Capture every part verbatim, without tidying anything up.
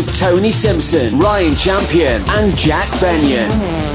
with Tony Simpson, Ryan Champion and Jack Benyon.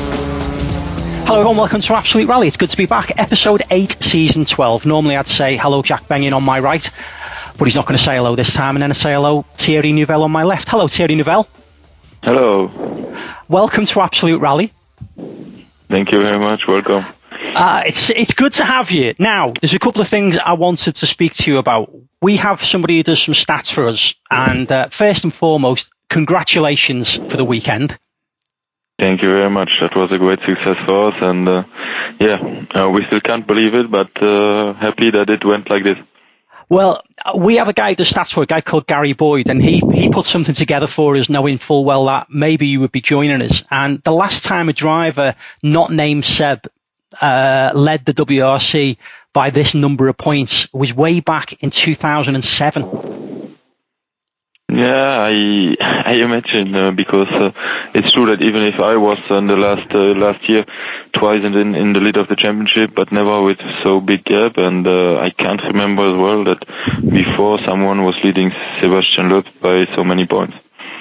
Hello everyone, welcome to Absolute Rally. It's good to be back. Episode eight, Season twelve. Normally I'd say hello Jack Benyon on my right, but he's not going to say hello this time, and then I say hello Thierry Neuville on my left. Hello Thierry Neuville. Hello. Welcome to Absolute Rally. Thank you very much, welcome. Uh, it's it's good to have you. Now, there's a couple of things I wanted to speak to you about. We have somebody who does some stats for us, and uh, first and foremost, congratulations for the weekend. Thank you very much. That was a great success for us, and uh, yeah, uh, we still can't believe it, but uh, happy that it went like this. Well, we have a guy who does stats for a guy called Gary Boyd, and he, he put something together for us, knowing full well that maybe you would be joining us. And the last time a driver not named Seb uh, led the W R C by this number of points was way back in two thousand seven. Yeah, I I imagine uh, because uh, it's true that even if I was in the last uh, last year twice in, in in the lead of the championship, but never with so big gap, and uh, I can't remember as well that before someone was leading Sebastian Loeb by so many points.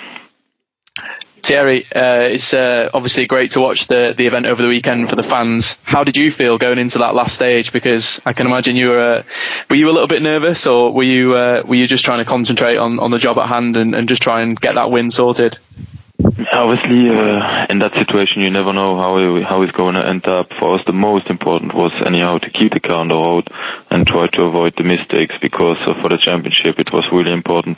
Thierry, uh, it's uh, obviously great to watch the, the event over the weekend for the fans. How did you feel going into that last stage? Because I can imagine you were uh, were you a little bit nervous, or were you uh, were you just trying to concentrate on, on the job at hand and, and just try and get that win sorted? Obviously, uh, in that situation, you never know how it, how it's going to end up. For us, the most important was anyhow to keep the car on the road and try to avoid the mistakes, because uh, for the championship, it was really important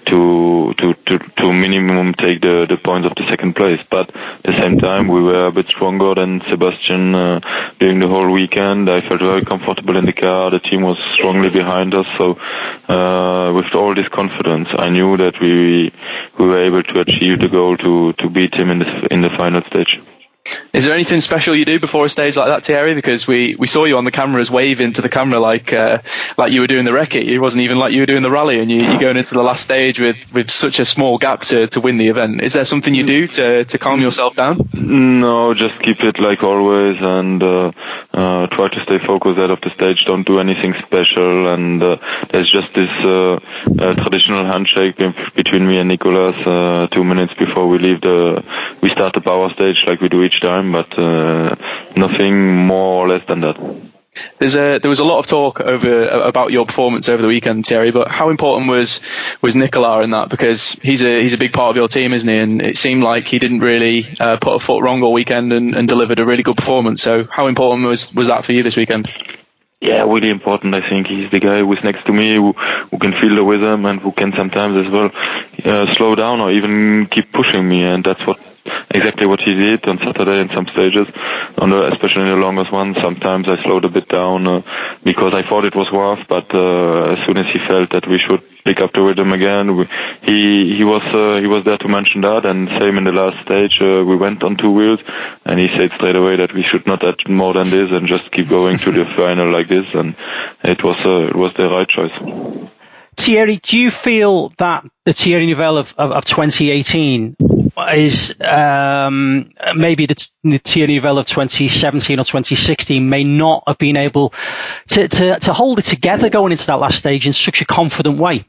to to to, to minimum take the, the points of the second place. But at the same time, we were a bit stronger than Sebastian uh, during the whole weekend. I felt very comfortable in the car. The team was strongly behind us. So uh, with all this confidence, I knew that we we were able to achieve the goal to to beat him in the in the final stage. Is there anything special you do before a stage like that, Thierry? Because we, we saw you on the cameras waving to the camera like uh, like you were doing the recce. It wasn't even like you were doing the rally, and you, you're going into the last stage with, with such a small gap to, to win the event. Is there something you do to, to calm yourself down? No, just keep it like always, and uh, uh, try to stay focused out of the stage. Don't do anything special, and uh, there's just this uh, uh, traditional handshake between me and Nicolas uh, two minutes before we leave the we start the power stage like we do each time, but uh, nothing more or less than that. There's a, there was a lot of talk over about your performance over the weekend, Thierry, but how important was was Nicolas in that? Because he's a he's a big part of your team, isn't he? And it seemed like he didn't really uh, put a foot wrong all weekend and, and delivered a really good performance. So how important was, was that for you this weekend? Yeah, really important. I think he's the guy who's next to me, who, who can feel the rhythm and who can sometimes as well uh, slow down or even keep pushing me, and that's what exactly what he did on Saturday in some stages, on the, especially in the longest one. Sometimes I slowed a bit down uh, because I thought it was rough, but uh, as soon as he felt that we should pick up the rhythm again, we, he he was uh, he was there to mention that. And same in the last stage, uh, we went on two wheels, and he said straight away that we should not add more than this and just keep going to the final like this, and it was uh, it was the right choice. Thierry, do you feel that the Thierry Neuville of, of, of twenty eighteen is um, maybe the, the Thierry Neuville of twenty seventeen or twenty sixteen may not have been able to, to, to hold it together going into that last stage in such a confident way?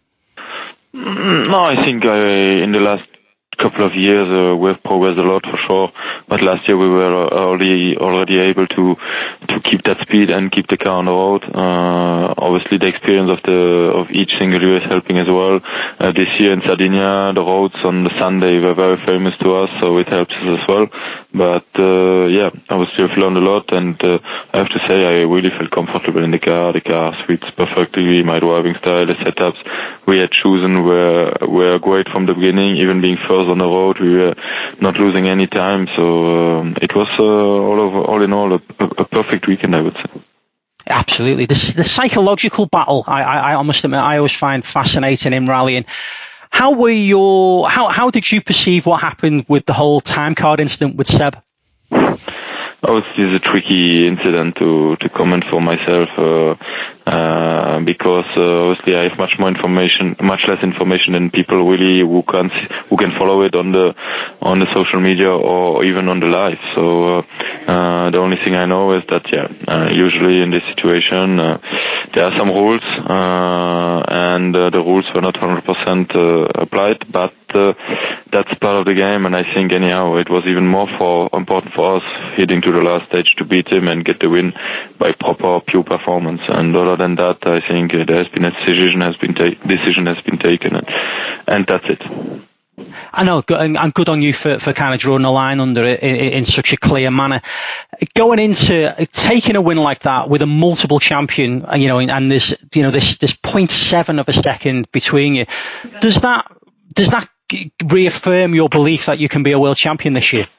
No, I think uh, in the last couple of years uh, we've progressed a lot for sure, but last year we were already already able to to keep that speed and keep the car on the road. Uh, obviously the experience of the of each single year is helping as well. Uh, this year in Sardinia, the roads on the Sunday were very famous to us, so it helps us as well. But uh, yeah, I was still learned a lot, and uh, I have to say I really felt comfortable in the car. The car suits perfectly my driving style. The setups we had chosen were were great from the beginning, even being first on the road, we were not losing any time, so um, it was uh, all over, all in all, a, a perfect weekend, I would say. Absolutely, the, the psychological battle, I, I, I must admit, I always find fascinating in rallying. How were your, how how did you perceive what happened with the whole time card incident with Seb? Obviously, it's a tricky incident to to comment for myself uh, uh, because uh, obviously I have much more information, much less information than people really who can who can follow it on the on the social media or even on the live. So uh, uh, the only thing I know is that yeah, uh, usually in this situation, uh, there are some rules, uh, and uh, the rules were not one hundred percent uh, applied, but uh, that's part of the game, and I think anyhow it was even more for important for us heading to the last stage to beat him and get the win by proper, pure performance. And other than that, I think uh, there has been a decision has been ta- decision has been taken, and, and that's it. I know, and good on you for, for kind of drawing a line under it in, in such a clear manner. Going into taking a win like that with a multiple champion, you know, and there's, you know, this this point seven of a second between you, does that does that reaffirm your belief that you can be a world champion this year?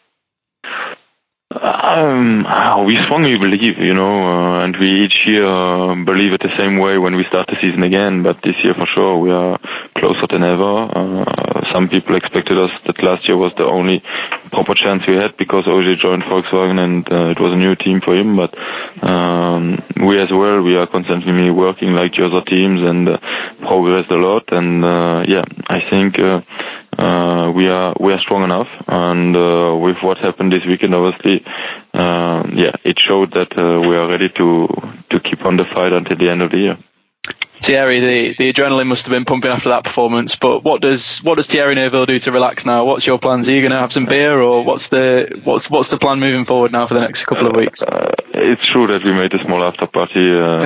Um, we strongly believe, you know, uh, and we each year uh, believe it the same way when we start the season again. But this year, for sure, we are closer than ever. Uh, some people expected us that last year was the only proper chance we had because O J joined Volkswagen and uh, it was a new team for him. But um, we as well, we are constantly working like the other teams and uh, progressed a lot. And uh, yeah, I think. Uh, Uh, we are we are strong enough, and uh, with what happened this weekend, obviously, uh, yeah, it showed that uh, we are ready to to keep on the fight until the end of the year. Thierry, the, the adrenaline must have been pumping after that performance. But what does what does Thierry Neuville do to relax now? What's your plans? Are you going to have some beer, or what's the what's what's the plan moving forward now for the next couple of weeks? Uh, it's true that we made a small after party uh,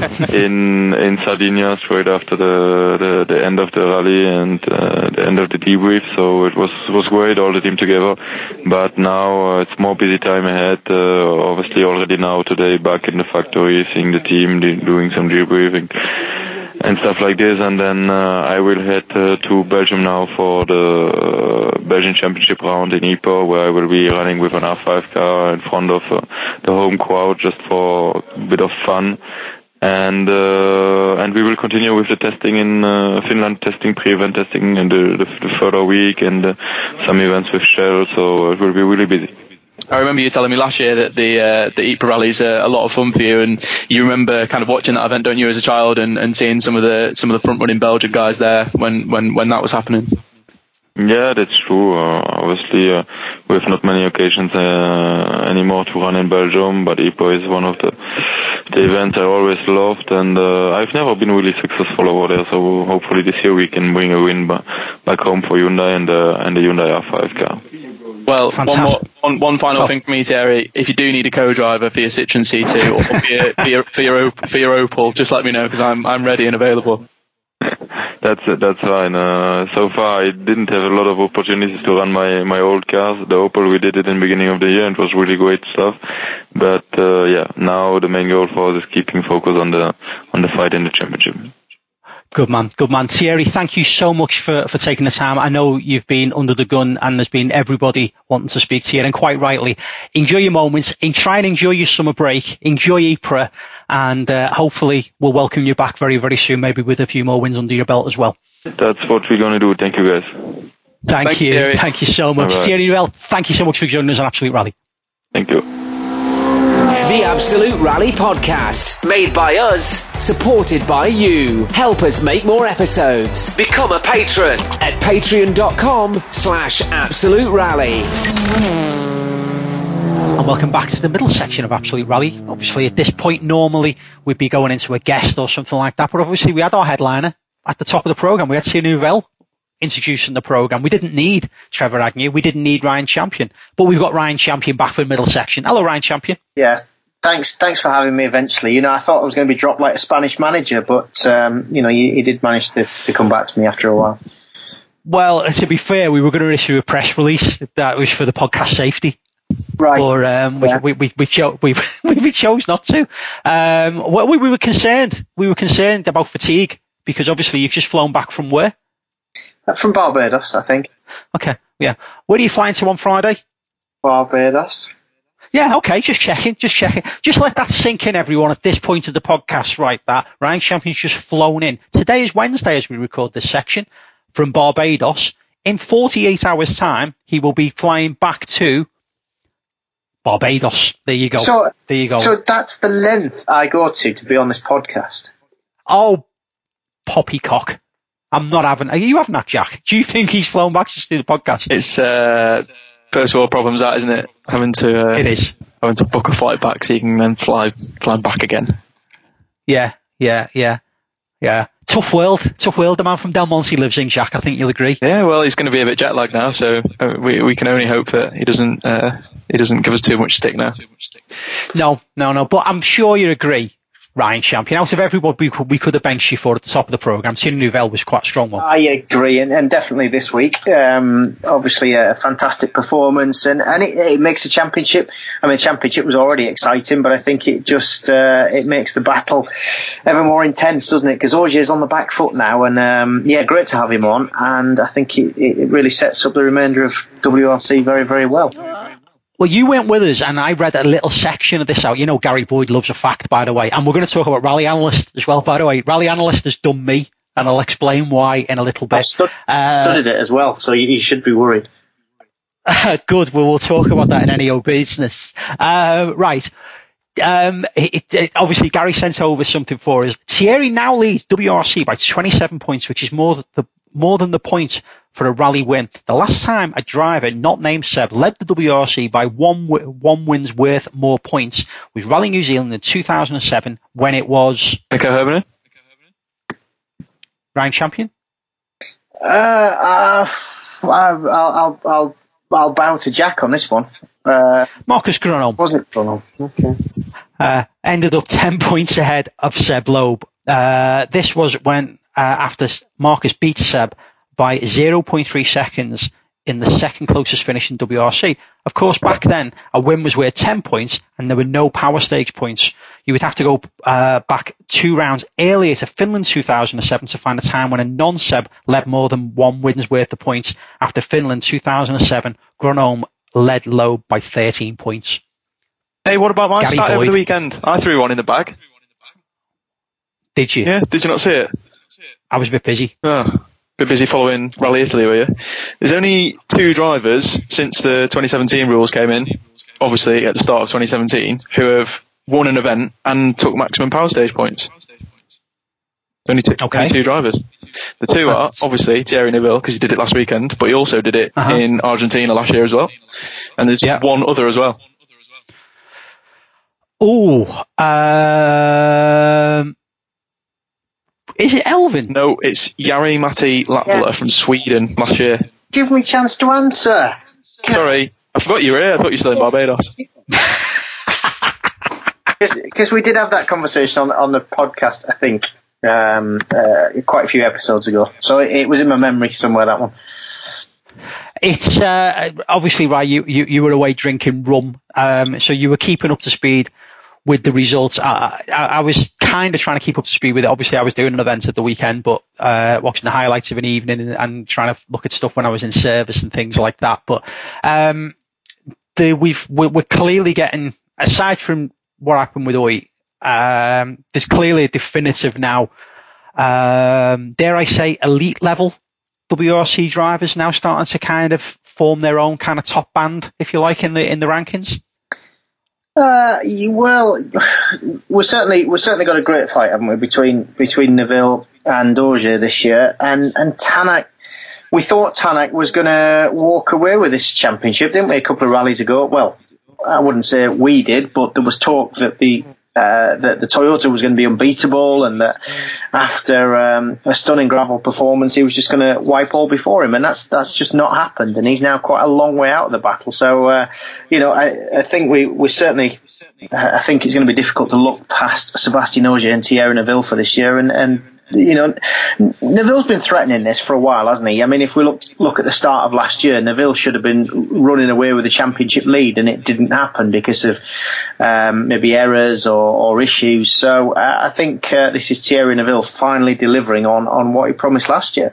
in in Sardinia straight after the, the, the end of the rally and uh, the end of the debrief. So it was was great, all the team together. But now uh, it's more busy time ahead. Uh, obviously, already now today back in the factory, seeing the team doing some debriefing and stuff like this, and then uh, I will head uh, to Belgium now for the uh, Belgian Championship round in Ypres, where I will be running with an R five car in front of uh, the home crowd just for a bit of fun. And uh, and we will continue with the testing in uh, Finland, testing, pre-event testing, and the, the, the further week, and uh, some events with Shell, so it will be really busy. I remember you telling me last year that the uh, the Ypres rally is a, a lot of fun for you, and you remember kind of watching that event, don't you, as a child, and, and seeing some of the some of the front running Belgian guys there when, when, when that was happening. Yeah, that's true. Uh, obviously, uh, we have not many occasions uh, anymore to run in Belgium, but Ypres is one of the the events I always loved, and uh, I've never been really successful over there. So hopefully this year we can bring a win b- back home for Hyundai and uh, and the Hyundai R five car. Well, one, more, one, one final oh. thing for me, Thierry. If you do need a co-driver for your Citroen C two or for your for your for your, for your Opel, just let me know because I'm I'm ready and available. That's it, that's fine. Uh, so far, I didn't have a lot of opportunities to run my, my old cars. The Opel, we did it in the beginning of the year, and it was really great stuff. But uh, yeah, now the main goal for us is keeping focus on the on the fight in the championship. Good man, good man. Thierry, thank you so much for, for taking the time. I know you've been under the gun and there's been everybody wanting to speak to you, and quite rightly. Enjoy your moments, and try and enjoy your summer break, enjoy Ypres, and uh, hopefully we'll welcome you back very, very soon, maybe with a few more wins under your belt as well. That's what we're going to do. Thank you, guys. Thank, thank you. you thank you so much. Right. Thierry Neuville, thank you so much for joining us on Absolute Rally. Thank you. The Absolute Rally Podcast, made by us, supported by you. Help us make more episodes. Become a patron at patreon.com slash Absolute Rally. And welcome back to the middle section of Absolute Rally. Obviously, at this point, normally we'd be going into a guest or something like that, but obviously we had our headliner at the top of the programme. We had Thierry Neuville introducing the programme. We didn't need Trevor Agnew. We didn't need Ryan Champion. But we've got Ryan Champion back for the middle section. Hello, Ryan Champion. Yeah. Thanks, thanks for having me. Eventually, you know, I thought I was going to be dropped like a Spanish manager, but um, you know, you, you did manage to, to come back to me after a while. Well, to be fair, we were going to issue a press release that was for the podcast safety, right? But um, yeah. we, we we we, cho- we we chose not to. Um, well, we, we were concerned. We were concerned about fatigue because obviously you've just flown back from where? From Barbados, I think. Okay, yeah. Where are you flying to on Friday? Barbados. Yeah, okay, just checking, just checking. Just let that sink in, everyone, at this point of the podcast, right, that Ryan Champion's just flown in. Today is Wednesday as we record this section from Barbados. In forty-eight hours' time, he will be flying back to Barbados. There you go. So, there you go. So that's the length I go to to be on this podcast? Oh, poppycock. I'm not having... Are you having that, Jack? Do you think he's flown back just to do the podcast? It's... Uh... First world problems, that isn't it? Having to uh, it is having to book a flight back so you can then fly fly back again. Yeah, yeah, yeah, yeah. Tough world, tough world. The man from Del Monte lives in, Jack. I think you'll agree. Yeah, well, he's going to be a bit jet lagged now, so uh, we we can only hope that he doesn't uh, he doesn't give us too much stick now. No, no, no. But I'm sure you agree, Ryan Champion. Out of everyone we could, we could have benched you for at the top of the programme, Thierry Neuville was quite a strong one. I agree, and, and definitely this week. Um, obviously, a fantastic performance, and, and it, it makes the championship. I mean, the championship was already exciting, but I think it just uh, it makes the battle ever more intense, doesn't it? Because Ogier's on the back foot now, and um, yeah, great to have him on, and I think it, it really sets up the remainder of W R C very, very well. Well, you went with us, and I read a little section of this out. You know, Gary Boyd loves a fact, by the way. And we're going to talk about Rally Analyst as well, by the way. Rally Analyst has done me, and I'll explain why in a little bit. I've stud- uh, studied it as well, so you, you should be worried. Good. Well, we'll talk about that in N E O Business. Uh, right. Um, it, it, obviously, Gary sent over something for us. Thierry now leads W R C by twenty-seven points, which is more than the more than the point for a rally win. The last time a driver not named Seb led the W R C by one one win's worth more points was Rally New Zealand in two thousand seven, when it was Nico Hermanen. Ryan Champion. Uh, uh, I'll, I'll, I'll, I'll bow to Jack on this one. Uh, Marcus Grönholm. Was it Grönholm? Okay. Uh, ended up ten points ahead of Seb Loeb. Uh, this was when uh, after Marcus beat Seb by zero point three seconds in the second closest finish in W R C. Of course, back then, a win was worth ten points and there were no power stakes points. You would have to go uh, back two rounds earlier to Finland two thousand seven to find a time when a non-Seb led more than one win's worth of points. After Finland two thousand seven, Grönholm led Loeb by thirteen points. Hey, what about my Gary start Boyd. over the weekend? I threw one in the bag. Did you? Yeah, did you not see it? I was a bit busy. Oh, a bit busy following Rally Italy, were you? There's only two drivers since the twenty seventeen rules came in, obviously at the start of twenty seventeen, who have won an event and took maximum power stage points. Only two, okay. only two drivers. The two That's... are obviously Thierry Neuville, because he did it last weekend, but he also did it uh-huh. in Argentina last year as well. And there's yeah. one other as well. Oh, um, is it Elvin? No, it's Jari-Matti Latvala yeah. from Sweden last year. Give me a chance to answer. Can Sorry, I forgot you were here. I thought you were still in Barbados. Because we did have that conversation on on the podcast, I think, um, uh, quite a few episodes ago. So it, it was in my memory somewhere, that one. It's uh, obviously, right, you, you, you were away drinking rum, um, so you were keeping up to speed with the results. I, I, I was kind of trying to keep up to speed with it. Obviously, I was doing an event at the weekend, but uh, watching the highlights of an evening and, and trying to look at stuff when I was in service and things like that. But um, the, we've, we're, we're clearly getting, aside from what happened with Oi, um, there's clearly a definitive now, um, dare I say, elite level W R C drivers now starting to kind of form their own kind of top band, if you like, in the in the rankings. Uh, well, we're certainly we've certainly got a great fight, haven't we, between between Neuville and Ogier this year, and and Tanak. We thought Tanak was going to walk away with this championship, didn't we? A couple of rallies ago. Well, I wouldn't say we did, but there was talk that the uh, that the Toyota was going to be unbeatable, and that after um, a stunning gravel performance, he was just going to wipe all before him, and that's that's just not happened. And he's now quite a long way out of the battle. So, uh, you know, I, I think we we certainly, I think it's going to be difficult to look past Sébastien Ogier and Thierry Neuville for this year, and and. You know, Neuville's been threatening this for a while, hasn't he? I mean, if we look look at the start of last year, Neuville should have been running away with the championship lead, and it didn't happen because of um, maybe errors or, or issues. So uh, I think uh, this is Thierry Neuville finally delivering on, on what he promised last year.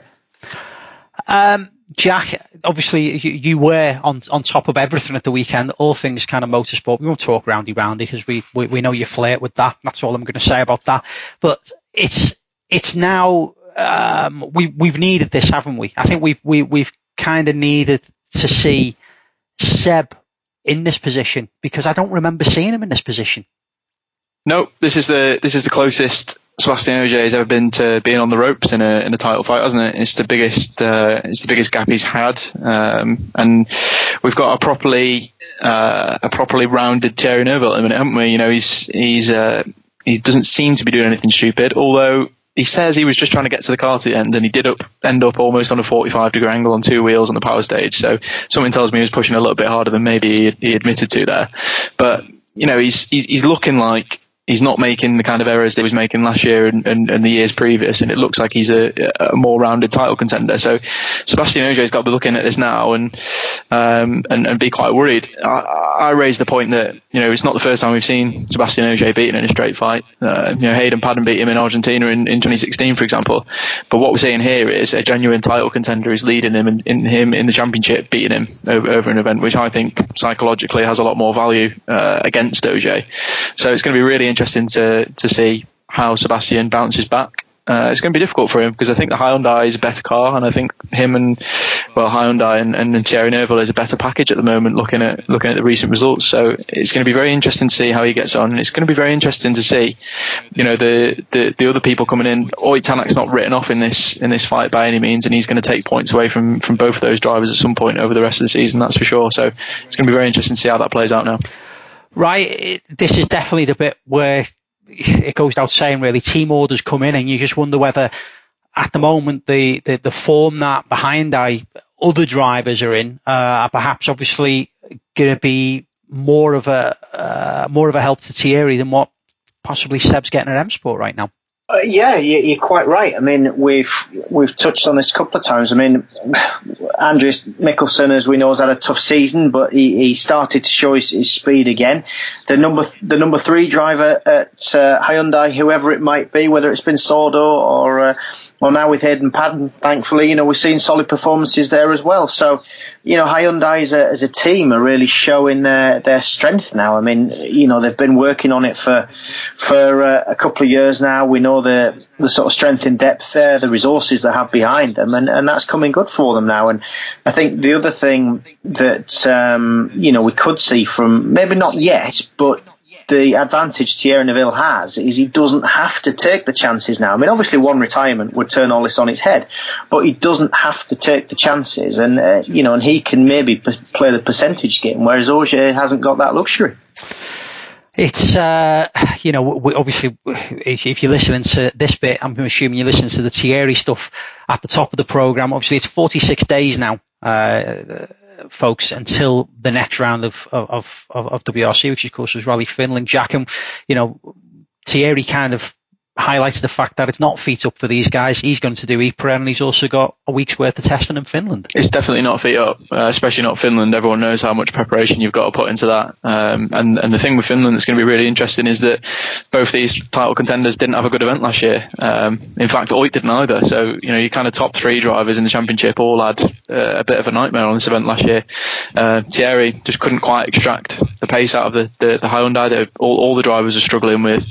Um, Jack, obviously you, you were on on top of everything at the weekend, all things kind of motorsport. We won't talk roundy roundy because we, we we know you flirt with that. That's all I'm going to say about that. But it's It's now um, we we've needed this, haven't we? I think we've we, we've kind of needed to see Seb in this position, because I don't remember seeing him in this position. No, this is the this is the closest Sébastien Ogier has ever been to being on the ropes in a in a title fight, hasn't it? It's the biggest uh, it's the biggest gap he's had, um, and we've got a properly uh, a properly rounded Thierry Neuville at the minute, haven't we? You know, he's he's. Uh, he doesn't seem to be doing anything stupid, although he says he was just trying to get to the car to the end, and he did up, end up almost on a forty-five degree angle on two wheels on the power stage. So something tells me he was pushing a little bit harder than maybe he, he admitted to there. But, you know, he's, he's, he's looking like he's not making the kind of errors that he was making last year and, and, and the years previous, and it looks like he's a, a more rounded title contender. So Sebastian Ogier's got to be looking at this now and um, and, and be quite worried. I, I raised the point that, you know, it's not the first time we've seen Sebastian Ogier beaten in a straight fight. Uh, you know, Hayden Paddon beat him in Argentina in, in twenty sixteen, for example. But what we're seeing here is a genuine title contender is leading him and in, in him in the championship, beating him over, over an event, which I think psychologically has a lot more value uh, against Ogier. So it's going to be really interesting interesting to to see how Sebastian bounces back. Uh, it's going to be difficult for him because I think the Hyundai is a better car, and I think him and well Hyundai and, and, and Thierry Neuville is a better package at the moment. Looking at looking at the recent results, so it's going to be very interesting to see how he gets on, and it's going to be very interesting to see, you know, the the, the other people coming in. Ott Tanak's not written off in this in this fight by any means, and he's going to take points away from from both of those drivers at some point over the rest of the season. That's for sure. So it's going to be very interesting to see how that plays out now. Right, it, this is definitely the bit where it goes without saying, really, team orders come in, and you just wonder whether, at the moment, the, the, the form that behind I other drivers are in uh, are perhaps obviously going to be more of a uh, more of a help to Thierry than what possibly Seb's getting at M Sport right now. Uh, yeah, you're quite right. I mean, we've we've touched on this a couple of times. I mean, Andreas Mikkelsen, as we know, has had a tough season, but he, he started to show his, his speed again. The number the number three driver at uh, Hyundai, whoever it might be, whether it's been Sordo or uh, or now with Hayden Paddon, thankfully, you know, we're seeing solid performances there as well. So, you know, Hyundai as a, as a team are really showing their, their strength now. I mean, you know, they've been working on it for for uh, a couple of years now. We know the the sort of strength and depth there, the resources they have behind them, and, and that's coming good for them now. And I think the other thing that, um, you know, we could see from, maybe not yet, but the advantage Thierry Neuville has is he doesn't have to take the chances now. I mean, obviously one retirement would turn all this on its head, but he doesn't have to take the chances, and uh, you know, and he can maybe p- play the percentage game, whereas Ogier hasn't got that luxury. It's, uh, you know, we, obviously, if, if you're listening to this bit, I'm assuming you're listening to the Thierry stuff at the top of the programme. Obviously, it's forty-six days now, uh, folks, until the next round of, of, of, of W R C, which of course was Rally Finland. Jack, and, you know, Thierry kind of highlighted the fact that it's not feet up for these guys. He's going to do Ypres, and he's also got a week's worth of testing in Finland. It's definitely not feet up, uh, especially not Finland. Everyone knows how much preparation you've got to put into that. Um, and, and the thing with Finland that's going to be really interesting is that both these title contenders didn't have a good event last year. Um, in fact, Ott didn't either. So, you know, your kind of top three drivers in the championship all had uh, a bit of a nightmare on this event last year. Uh, Thierry just couldn't quite extract the pace out of the, the, the Hyundai that all, all the drivers are struggling with,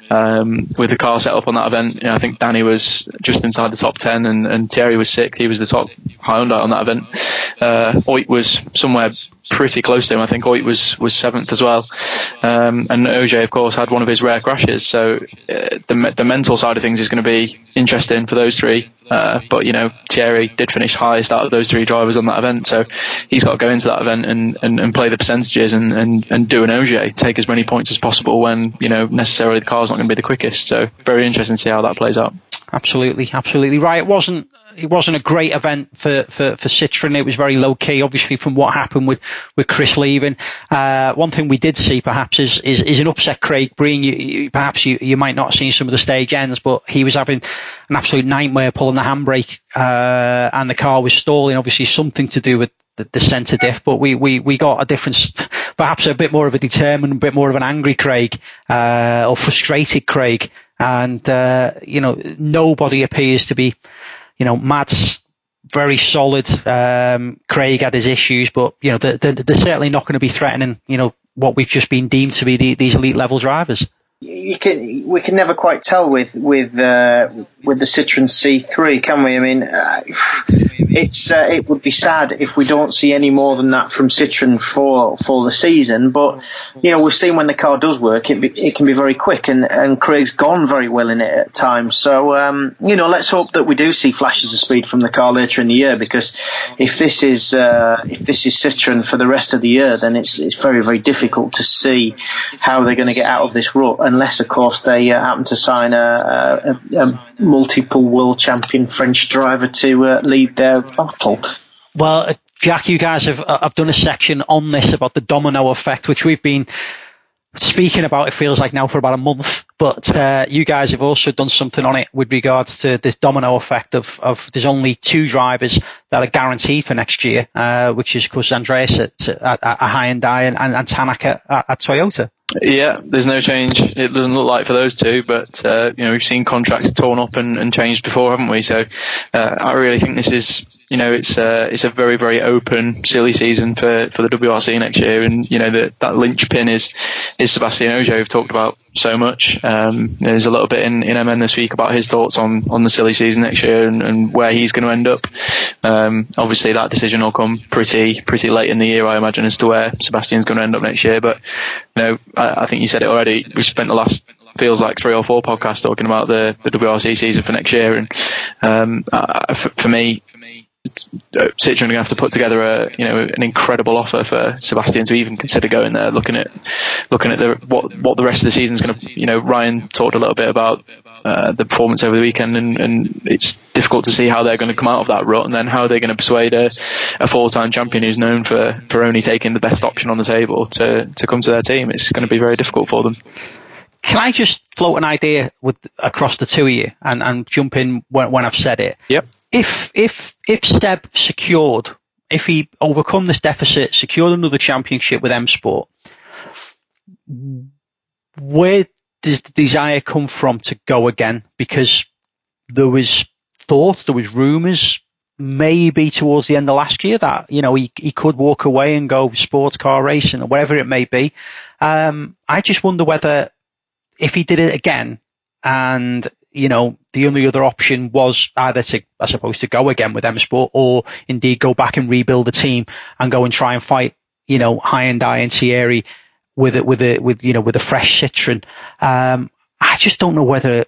um, with the car set up on that event. You know, I think Danny was just inside the top ten, and, and Thierry was sixth. He was the top Hyundai on that event. Uh, Ott was somewhere pretty close to him. I think Ott was, was seventh as well. Um, and Ogier, of course, had one of his rare crashes. So uh, the the mental side of things is going to be interesting for those three. Uh, but, you know, Thierry did finish highest out of those three drivers on that event. So he's got to go into that event and, and, and play the percentages and, and, and do an Ogier, take as many points as possible when, you know, necessarily the car's not going to be the quickest. So very interesting to see how that plays out. Absolutely, absolutely right. It wasn't it wasn't a great event for, for, for Citroen. It was very low key, obviously, from what happened with, with Chris leaving. Uh, one thing we did see, perhaps, is is, is an upset Craig Breen. You, you, perhaps you, you might not have seen some of the stage ends, but he was having an absolute nightmare pulling the handbrake, uh, and the car was stalling. Obviously, something to do with the, the centre diff, but we, we, we got a different, perhaps a bit more of a determined, a bit more of an angry Craig, uh, or frustrated Craig. And, uh, you know, nobody appears to be, you know, Mads, very solid. Um, Craig had his issues, but, you know, they're, they're, they're certainly not going to be threatening, you know, what we've just been deemed to be the, these elite level drivers. You can, we can never quite tell with with uh, with the Citroen C three, can we? I mean, uh, it's uh, it would be sad if we don't see any more than that from Citroen for for the season. But you know, we've seen when the car does work, it be, it can be very quick, and, and Craig's gone very well in it at times. So um, you know, let's hope that we do see flashes of speed from the car later in the year, because if this is uh, if this is Citroen for the rest of the year, then it's it's very very difficult to see how they're going to get out of this rut, unless of course they uh, happen to sign a, a, a multiple world champion French driver to uh, lead their battle. Well, uh, Jack, you guys have uh, have done a section on this about the domino effect, which we've been speaking about, it feels like now, for about a month. But uh, you guys have also done something on it with regards to this domino effect of, of there's only two drivers that are guaranteed for next year, uh, which is, of course, Andreas at, at, at Hyundai and, and, and Tanak at, at Toyota. Yeah, there's no change. It doesn't look like for those two, but uh, you know, we've seen contracts torn up and, and changed before, haven't we? So uh, I really think this is, you know, it's uh, it's a very very open, silly season for, for the W R C next year, and you know that that linchpin is is Sebastian Ogier, we've talked about so much. Um, there's a little bit in, in M N this week about his thoughts on, on the silly season next year and, and where he's going to end up. Um, obviously, that decision will come pretty pretty late in the year, I imagine, as to where Sebastian's going to end up next year. But you know, I, I think you said it already. We spent the last feels like three or four podcasts talking about the, the W R C season for next year, and um, uh, for, for me. Citroen are going to have to put together a, you know, an incredible offer for Sebastian to even consider going there. Looking at, looking at the what what the rest of the season is going to, you know, Ryan talked a little bit about uh, the performance over the weekend, and, and it's difficult to see how they're going to come out of that rut, and then how they're going to persuade a, a four-time champion who's known for, for only taking the best option on the table to to come to their team. It's going to be very difficult for them. Can I just float an idea with across the two of you and, and jump in when, when I've said it? Yep. If if if Seb secured, if he overcome this deficit, secured another championship with M Sport, where does the desire come from to go again? Because there was thoughts, there was rumours, maybe towards the end of last year, that, you know, he he could walk away and go sports car racing or whatever it may be. Um, I just wonder whether, if he did it again, and you know, the only other option was either to, I suppose, to go again with M Sport, or indeed go back and rebuild the team and go and try and fight, you know, Hyundai and Thierry with it, with a, with, you know, with a fresh Citroen. Um, I just don't know whether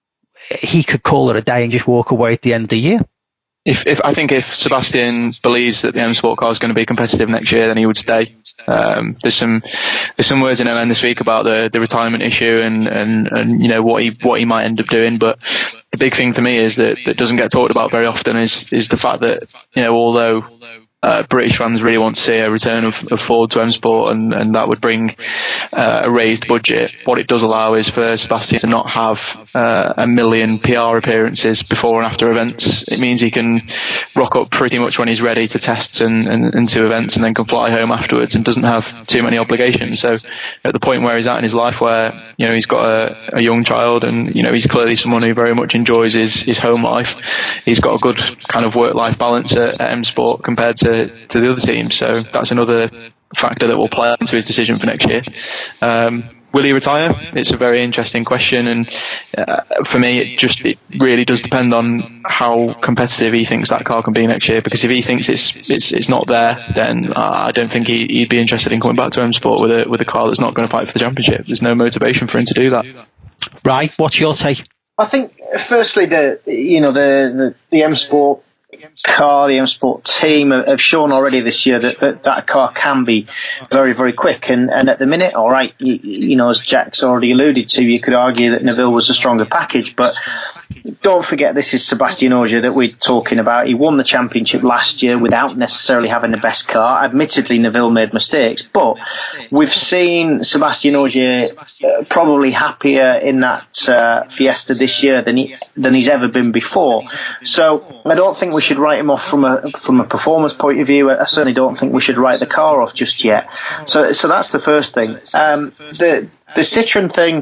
he could call it a day and just walk away at the end of the year. If, if I think if Sebastian believes that the M Sport car is going to be competitive next year, then he would stay. Um, there's some there's some words in M N this week about the, the retirement issue and, and, and you know what he what he might end up doing. But the big thing for me is that that doesn't get talked about very often is is the fact that, you know, although Uh, British fans really want to see a return of, of Ford to M Sport, and, and that would bring uh, a raised budget. What it does allow is for Sebastian to not have uh, a million P R appearances before and after events. It means he can rock up pretty much when he's ready to tests and, and, and to events, and then can fly home afterwards and doesn't have too many obligations. So at the point where he's at in his life, where, you know, he's got a, a young child, and, you know, he's clearly someone who very much enjoys his, his home life. He's got a good kind of work-life balance at, at M Sport compared to to the other teams, so that's another factor that will play into his decision for next year. Um, will he retire? It's a very interesting question, and uh, for me, it just it really does depend on how competitive he thinks that car can be next year. Because if he thinks it's it's it's not there, then uh, I don't think he, he'd be interested in coming back to M Sport with a with a car that's not going to fight for the championship. There's no motivation for him to do that. Right, what's your take? I think, firstly, the you know the the, the M Sport car, the M Sport team have shown already this year that, that that car can be very, very quick. And, and at the minute, all right, you, you know, as Jack's already alluded to, you could argue that Neville was a stronger package, but don't forget, this is Sebastian Ogier that we're talking about. He won the championship last year without necessarily having the best car. Admittedly, Neville made mistakes, but we've seen Sebastian Ogier uh, probably happier in that uh, Fiesta this year than he than he's ever been before. So I don't think we should write him off from a from a performance point of view. I certainly don't think we should write the car off just yet. So so that's the first thing. Um, the The Citroen thing,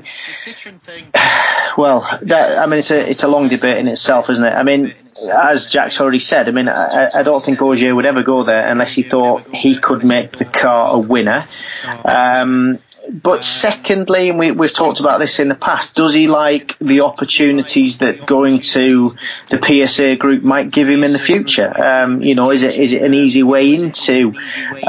well, that, I mean, it's a it's a long debate in itself, isn't it? I mean, as Jack's already said, I mean, I, I don't think Ogier would ever go there unless he thought he could make the car a winner. Um, but secondly, and we, we've talked about this in the past, does he like the opportunities that going to the P S A group might give him in the future? Um, you know, is it is it an easy way into uh,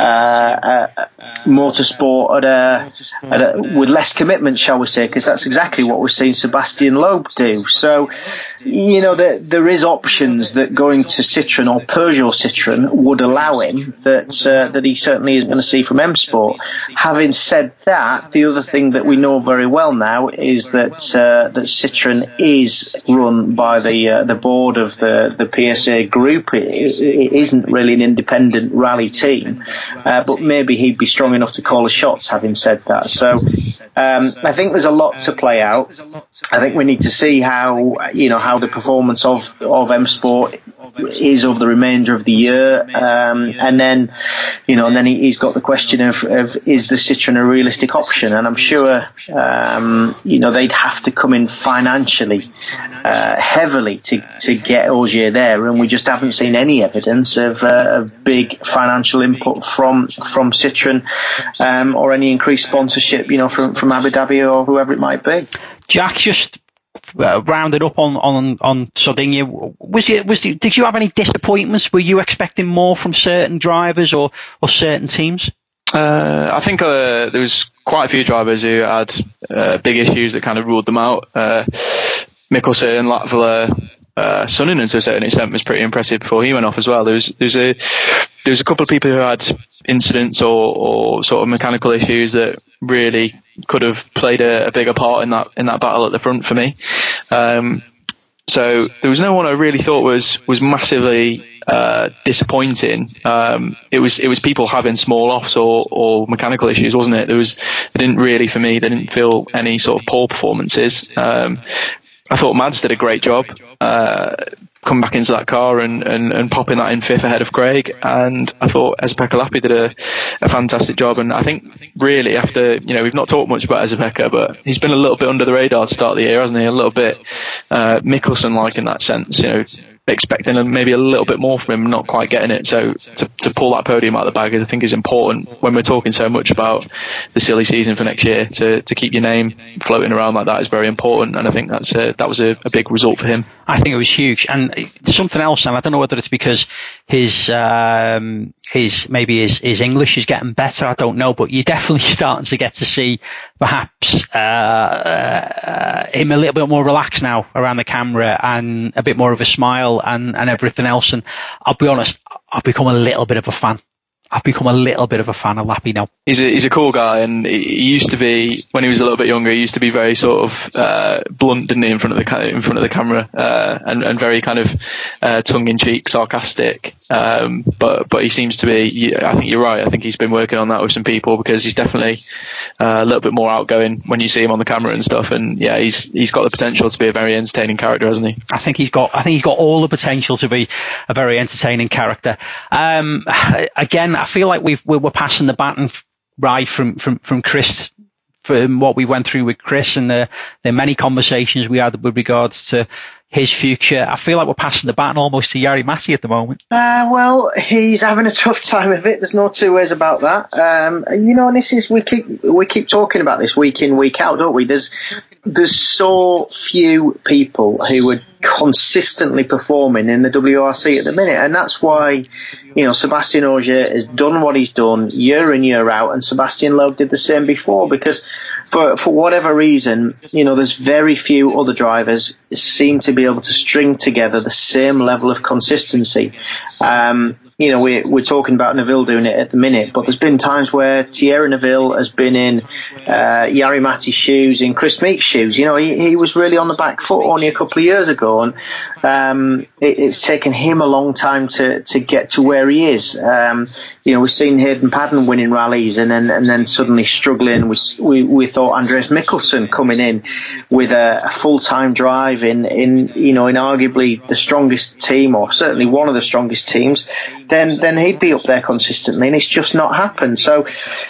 uh, motorsport at a, at a, with less commitment, shall we say? Because that's exactly what we've seen Sebastian Loeb do. So, you know, there, there is options that going to Citroën or Peugeot Citroën would allow him that uh, that he certainly is going to see from M Sport. Having said that, the other thing that we know very well now is that uh, that Citroën is run by the uh, the board of the, the P S A group. It, it isn't really an independent rally team, uh, but maybe he'd be strong enough to call the shots. Having said that, so um, I think there's a lot to play out. I think we need to see how you know how the performance of of M Sport is over the remainder of the year, um, and then you know, and then he, he's got the question of, of is the Citroën a realistic option? And I'm sure um, you know they'd have to come in financially uh, heavily to to get Ogier there, and we just haven't seen any evidence of, uh, of big financial input from from Citroën um, or any increased sponsorship, you know, from from Abu Dhabi or whoever it might be. Jack, just Uh, rounded up on on on Sardinia, was you was you, did you have any disappointments? Were you expecting more from certain drivers or or certain teams? Uh, I think uh, there was quite a few drivers who had uh, big issues that kind of ruled them out. Uh, Mikkelsen, Latvala, uh, Suninen to a certain extent was pretty impressive before he went off as well. There was there's a there was a couple of people who had incidents or, or sort of mechanical issues that really could have played a, a bigger part in that in that battle at the front for me. Um, so there was no one I really thought was was massively uh, disappointing. Um, it was it was people having small offs or, or mechanical issues, wasn't it? There was it didn't really for me. They didn't feel any sort of poor performances. Um, I thought Mads did a great job. Uh, come back into that car and, and, and popping that in fifth ahead of Craig, and I thought Esa-Pekka Lappi did a, a fantastic job. And I think really after, you know, we've not talked much about Esa-Pekka, but he's been a little bit under the radar to start the year, hasn't he? A little bit uh, Mikkelsen-like in that sense, you know, expecting maybe a little bit more from him, not quite getting it. So to, to pull that podium out of the bag, I think is important when we're talking so much about the silly season for next year. To, to keep your name floating around like that is very important, and I think that's a, that was a, a big result for him. I think it was huge, and something else, and I don't know whether it's because his um, his maybe his, his English is getting better. I don't know, but you're definitely starting to get to see perhaps uh, uh, him a little bit more relaxed now around the camera and a bit more of a smile and, and everything else. And I'll be honest, I've become a little bit of a fan. I've become a little bit of a fan of Lappi now. He's a, he's a cool guy, and he used to be, when he was a little bit younger, he used to be very sort of uh, blunt, didn't he, in front of the in front of the camera, uh, and, and very kind of uh, tongue-in-cheek, sarcastic. Um, but but he seems to be. I think you're right. I think he's been working on that with some people, because he's definitely uh, a little bit more outgoing when you see him on the camera and stuff. And yeah, he's he's got the potential to be a very entertaining character, hasn't he? I think he's got. I think he's got all the potential to be a very entertaining character. Um, again, I feel like we've we're passing the baton right from from from Chris, from what we went through with Chris, and the the many conversations we had with regards to his future. I feel like we're passing the baton almost to Jari Matti at the moment. Uh, well, he's having a tough time of it. There's no two ways about that. Um, you know, and this is we keep we keep talking about this week in, week out, don't we? There's there's so few people who are consistently performing in the W R C at the minute, and that's why, you know, Sébastien Ogier has done what he's done year in, year out, and Sébastien Loeb did the same before, because for for whatever reason, you know, there's very few other drivers seem to be able to string together the same level of consistency. Um, you know, we're, we're talking about Neville doing it at the minute, but there's been times where Thierry Neville has been in uh, Jari Matti's shoes, in Chris Meek's shoes. You know, he, he was really on the back foot only a couple of years ago, and um, it, it's taken him a long time to, to get to where he is. Um, you know, we've seen Hayden Paddon winning rallies and then and then suddenly struggling. We, we, we thought Andreas Mikkelsen coming in with a, a full-time drive in, in, you know, in arguably the strongest team, or certainly one of the strongest teams, then then he'd be up there consistently, and it's just not happened. So,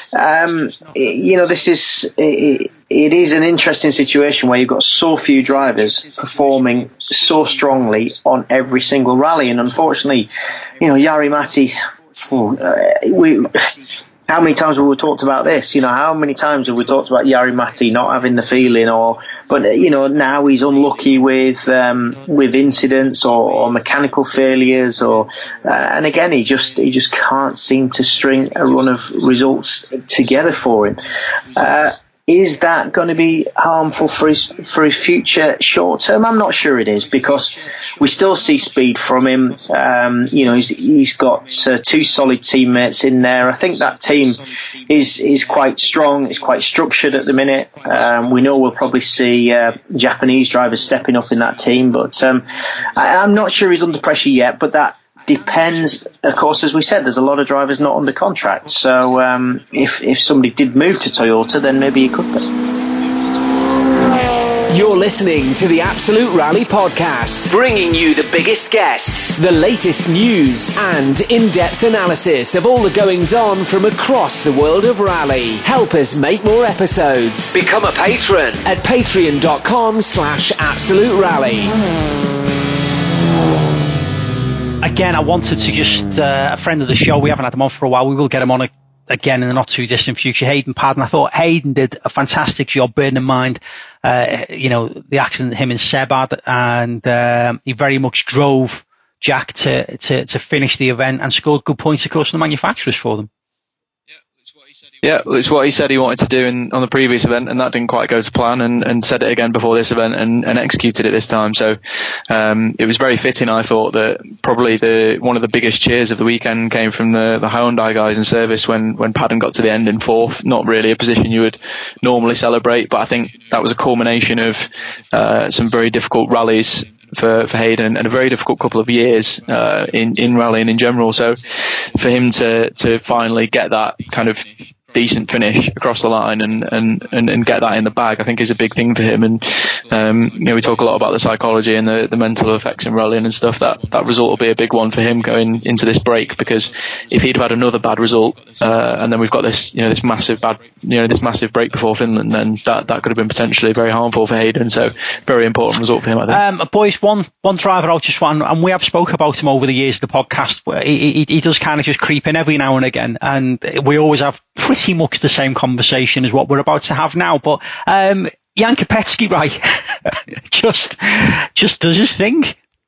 um, you know, this is it, it is an interesting situation where you've got so few drivers performing so strongly on every single rally, and unfortunately, you know, Jari Matti, oh, uh, we how many times have we talked about this? You know, how many times have we talked about Jari Matti not having the feeling, or, but you know, now he's unlucky with um, with incidents or, or mechanical failures, or uh, and again, he just he just can't seem to string a run of results together for him. Uh, Is that going to be harmful for his for his future short term? I'm not sure it is, because we still see speed from him. Um, you know, he's he's got uh, two solid teammates in there. I think that team is is quite strong. It's quite structured at the minute. Um, we know we'll probably see uh, Japanese drivers stepping up in that team, but um, I, I'm not sure he's under pressure yet. But that depends, of course, as we said, there's a lot of drivers not under contract. So um, if, if somebody did move to Toyota, then maybe he could be. You're listening to the Absolute Rally Podcast, bringing you the biggest guests, the latest news, and in-depth analysis of all the goings-on from across the world of rally. Help us make more episodes. Become a patron at patreon.com slash absolute rally. Again, I wanted to just, uh, a friend of the show, we haven't had him on for a while, we will get him on a, again in the not too distant future, Hayden Paddon. I thought Hayden did a fantastic job, bearing in mind, uh, you know, the accident him and Seb had, and um, he very much drove Jack to, to, to finish the event and scored good points, of course, from the manufacturers for them. Yeah, it's what he said he wanted to do in, on the previous event, and that didn't quite go to plan, and, and said it again before this event, and, and executed it this time. So um, it was very fitting, I thought, that probably the one of the biggest cheers of the weekend came from the, the Hyundai guys in service when, when Paddon got to the end in fourth. Not really a position you would normally celebrate, but I think that was a culmination of uh, some very difficult rallies for, for Hayden, and a very difficult couple of years uh, in, in rallying in general. So for him to, to finally get that kind of decent finish across the line and, and, and, and get that in the bag, I think is a big thing for him. And um, you know, we talk a lot about the psychology and the, the mental effects in rallying and stuff. That that result will be a big one for him going into this break, because if he'd have had another bad result uh, and then we've got this, you know, this massive bad, you know, this massive break before Finland, then that, that could have been potentially very harmful for Hayden. So very important result for him, I think. Um, boys, one one driver I just want, and we have spoke about him over the years of the podcast. He, he, he does kind of just creep in every now and again, and we always have pretty much the same conversation as what we're about to have now. But um, Jan Kopecky, right, just just does his thing.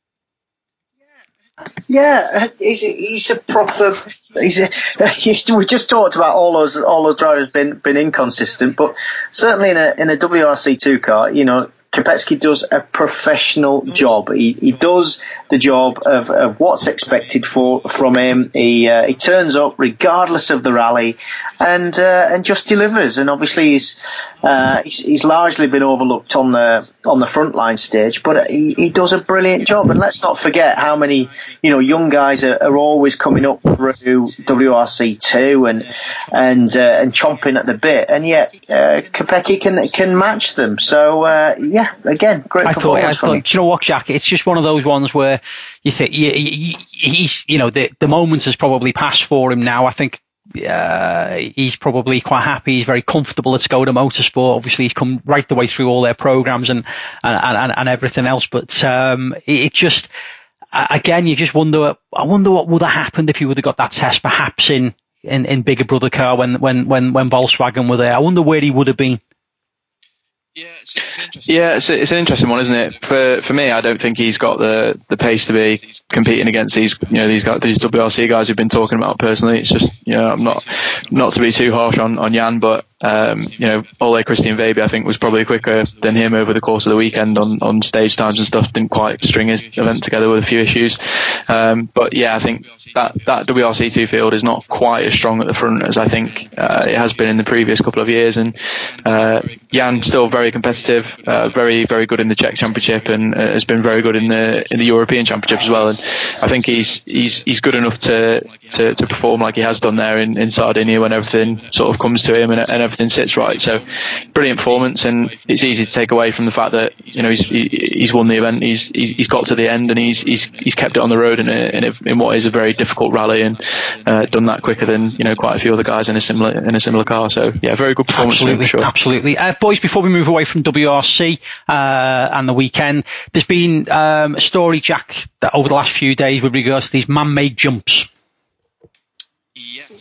Yeah, he's a, he's a proper. He's a, he's, we just talked about all those all those drivers been been inconsistent, but certainly in a in a W R C two car, you know, Kopecky does a professional job. He he does the job of, of what's expected for from him. He uh, he turns up regardless of the rally, and uh, and just delivers. And obviously he's, uh, he's he's largely been overlooked on the on the frontline stage, but he, he does a brilliant job. And let's not forget how many, you know, young guys are, are always coming up through W R C two and and uh, and chomping at the bit, and yet uh, Kopecky can can match them. So uh, yeah, again, great I performance thought, I from thought, him. do you know what, Jack? It's just one of those ones where you think you, you, he's, you know, the the moment has probably passed for him now. I think uh, he's probably quite happy. He's very comfortable at Skoda Motorsport. Obviously, he's come right the way through all their programs and and and, and everything else. But um, it, it just, again, you just wonder. I wonder what would have happened if he would have got that test, perhaps in in, in bigger brother car when when when when Volkswagen were there. I wonder where he would have been. Yeah, it's, it's interesting. Yeah, it's, it's an interesting one, isn't it? For for me, I don't think he's got the, the pace to be competing against these, you know, these guys, these W R C guys we've been talking about. Personally, it's just, you know, I'm not not to be too harsh on, on Jan, but um, you know, Ole Christian Veby, I think, was probably quicker than him over the course of the weekend on, on stage times and stuff. Didn't quite string his event together with a few issues. Um, but yeah, I think that that W R C two field is not quite as strong at the front as I think uh, it has been in the previous couple of years. And uh, Jan still very competitive, uh, very very good in the Czech Championship, and uh, has been very good in the in the European Championship as well. And I think he's he's he's good enough to to, to perform like he has done there in, in Sardinia when everything sort of comes to him and, and everything sits right. So brilliant performance, and it's easy to take away from the fact that, you know, he's he, he's won the event, he's, he's he's got to the end, and he's he's he's kept it on the road in a, in, a, in what is a very difficult rally, and uh, done that quicker than, you know, quite a few other guys in a similar in a similar car. So yeah, very good performance. Absolutely, for sure. absolutely. Uh, boys, before we move away from W R C uh, and the weekend, there's been um, a story, Jack, that over the last few days with regards to these man-made jumps. Yes.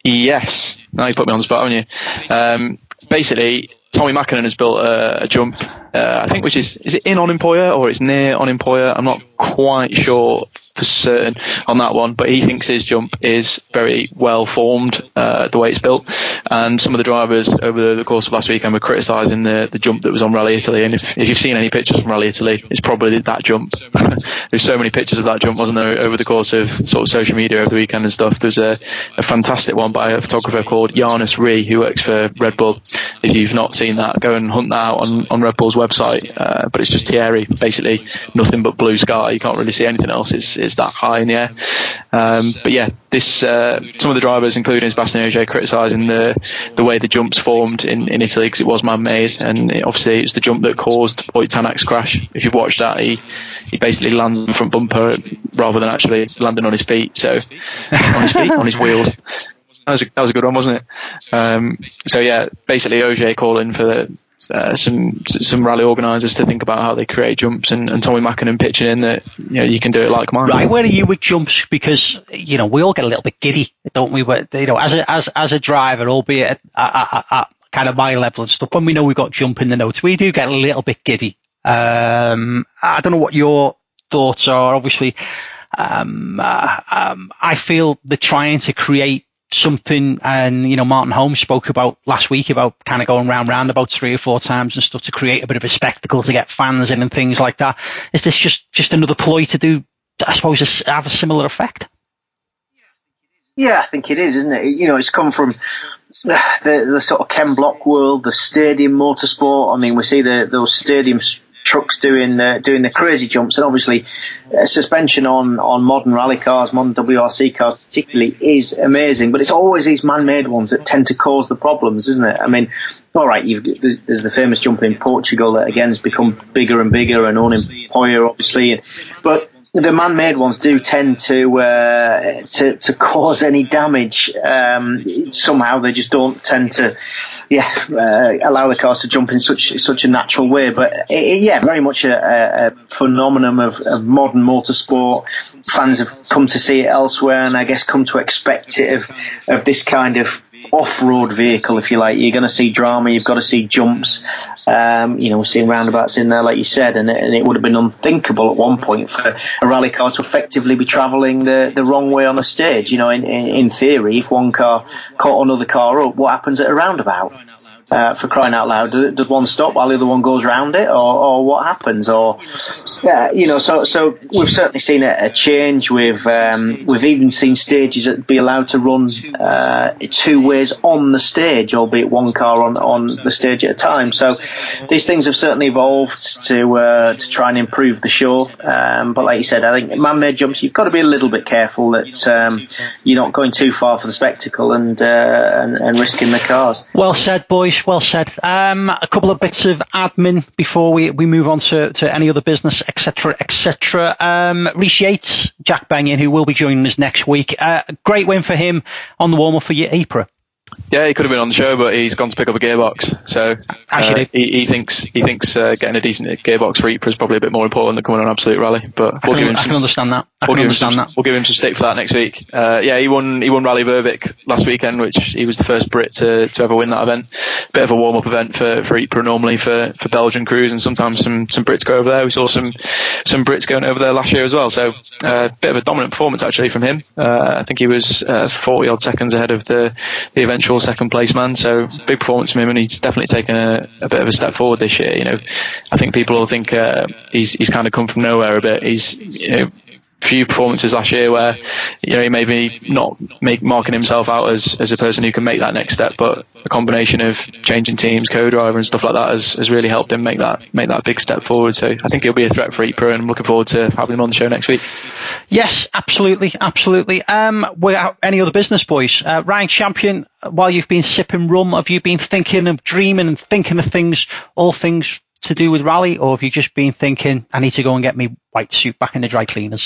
Yes. Now you put me on the spot, haven't you? Um, basically, Tommy Mäkinen has built a, a jump, uh, I think, which is, is it in Onimpoja or it's near Onimpoja? I'm not quite sure for certain on that one, but he thinks his jump is very well formed, uh, the way it's built. And some of the drivers over the course of last weekend were criticising the, the jump that was on Rally Italy. And if, if you've seen any pictures from Rally Italy, it's probably that jump. There's so many pictures of that jump, wasn't there, over the course of sort of social media over the weekend and stuff. There's a, a fantastic one by a photographer called Janus Ree, who works for Red Bull. If you've not seen that, go and hunt that out on, on Red Bull's website. Uh, but it's just Thierry, basically nothing but blue sky. You can't really see anything else. It's, it's that high in the air. Um, but yeah, this uh, some of the drivers, including Sebastian Ogier, criticising the the way the jumps formed in, in Italy because it was man-made, and it, obviously it's the jump that caused Ott Tänak's crash. If you've watched that, he he basically lands on the front bumper rather than actually landing on his feet. So on his feet, on his wheels. That was a, that was a good one, wasn't it? Um, so yeah, basically Ogier calling for the, uh, some some rally organisers to think about how they create jumps, and, and Tommy Mäkinen pitching in that, you know, you can do it like mine. Right, where are you with jumps? Because, you know, we all get a little bit giddy, don't we? But, you know, as a as as a driver, albeit at, at, at, at kind of my level and stuff, when we know we've got jump in the notes, we do get a little bit giddy. Um, I don't know what your thoughts are. Obviously, um, uh, um, I feel they're trying to create something, and you know, Martin Holmes spoke about last week about kind of going round roundabouts three or four times and stuff to create a bit of a spectacle to get fans in and things like that. Is this just just another ploy to do, I suppose, have a similar effect? Yeah, I think it is, isn't it? You know, it's come from the, the sort of Ken Block world, the stadium motorsport. I mean, we see the those stadium trucks doing uh, doing the crazy jumps, and obviously uh, suspension on on modern rally cars, modern W R C cars particularly, is amazing. But it's always these man-made ones that tend to cause the problems, isn't it? I mean, all right, you've, there's the famous jump in Portugal that again has become bigger and bigger, and Onimpoja obviously, but the man-made ones do tend to uh, to to cause any damage. Um, somehow they just don't tend to, yeah, uh, allow the cars to jump in such such a natural way. But it, yeah, very much a, a phenomenon of, of modern motorsport. Fans have come to see it elsewhere, and I guess come to expect it of of this kind of off-road vehicle, if you like. You're going to see drama, you've got to see jumps. Um, you know, we're seeing roundabouts in there, like you said, and it, and it would have been unthinkable at one point for a rally car to effectively be travelling the, the wrong way on a stage. You know, in, in, in theory, if one car caught another car up, what happens at a roundabout? Uh, for crying out loud, does one stop while the other one goes round it, or, or what happens? Or, yeah, you know, so so we've certainly seen a, a change. We've um, we've even seen stages that be allowed to run uh, two ways on the stage, albeit one car on, on the stage at a time. So these things have certainly evolved to uh, to try and improve the show. Um, but like you said, I think man-made jumps, you've got to be a little bit careful that um, you're not going too far for the spectacle and, uh, and and risking the cars. Well said, boys. Well said. Um, a couple of bits of admin before we, we move on to, to any other business, et cetera, et cetera. Um, Rhys Yates, Jack Benyon, who will be joining us next week. Uh, great win for him on the warm-up for Ypres. Yeah, he could have been on the show, but he's gone to pick up a gearbox. So uh, he, he thinks he thinks uh, getting a decent gearbox for Ypres is probably a bit more important than coming on Absolute Rally. But I we'll can, give him I some, can understand that. I we'll can give understand him some, that. We'll give him some stick for that next week. Uh, yeah, he won. He won Rally Berwick last weekend, which he was the first Brit to, to ever win that event. Bit of a warm up event for for Ypres normally for, for Belgian crews, and sometimes some, some Brits go over there. We saw some some Brits going over there last year as well. So a uh, bit of a dominant performance actually from him. Uh, I think he was uh, forty odd seconds ahead of the the eventual second place man. So big performance from him, and he's definitely taken a, a bit of a step forward this year. You know, I think people will think uh, he's he's kind of come from nowhere a bit. He's, you know, few performances last year where, you know, he maybe not make marking himself out as as a person who can make that next step, but a combination of changing teams, co-driver and stuff like that has, has really helped him make that make that big step forward. So I think he'll be a threat for Ypres, and I'm looking forward to having him on the show next week. Yes, absolutely, absolutely. Um, without any other business, boys, uh, Ryan Champion, while you've been sipping rum, have you been thinking of dreaming and thinking of things, all things to do with rally, or have you just been thinking, I need to go and get my white suit back in the dry cleaners?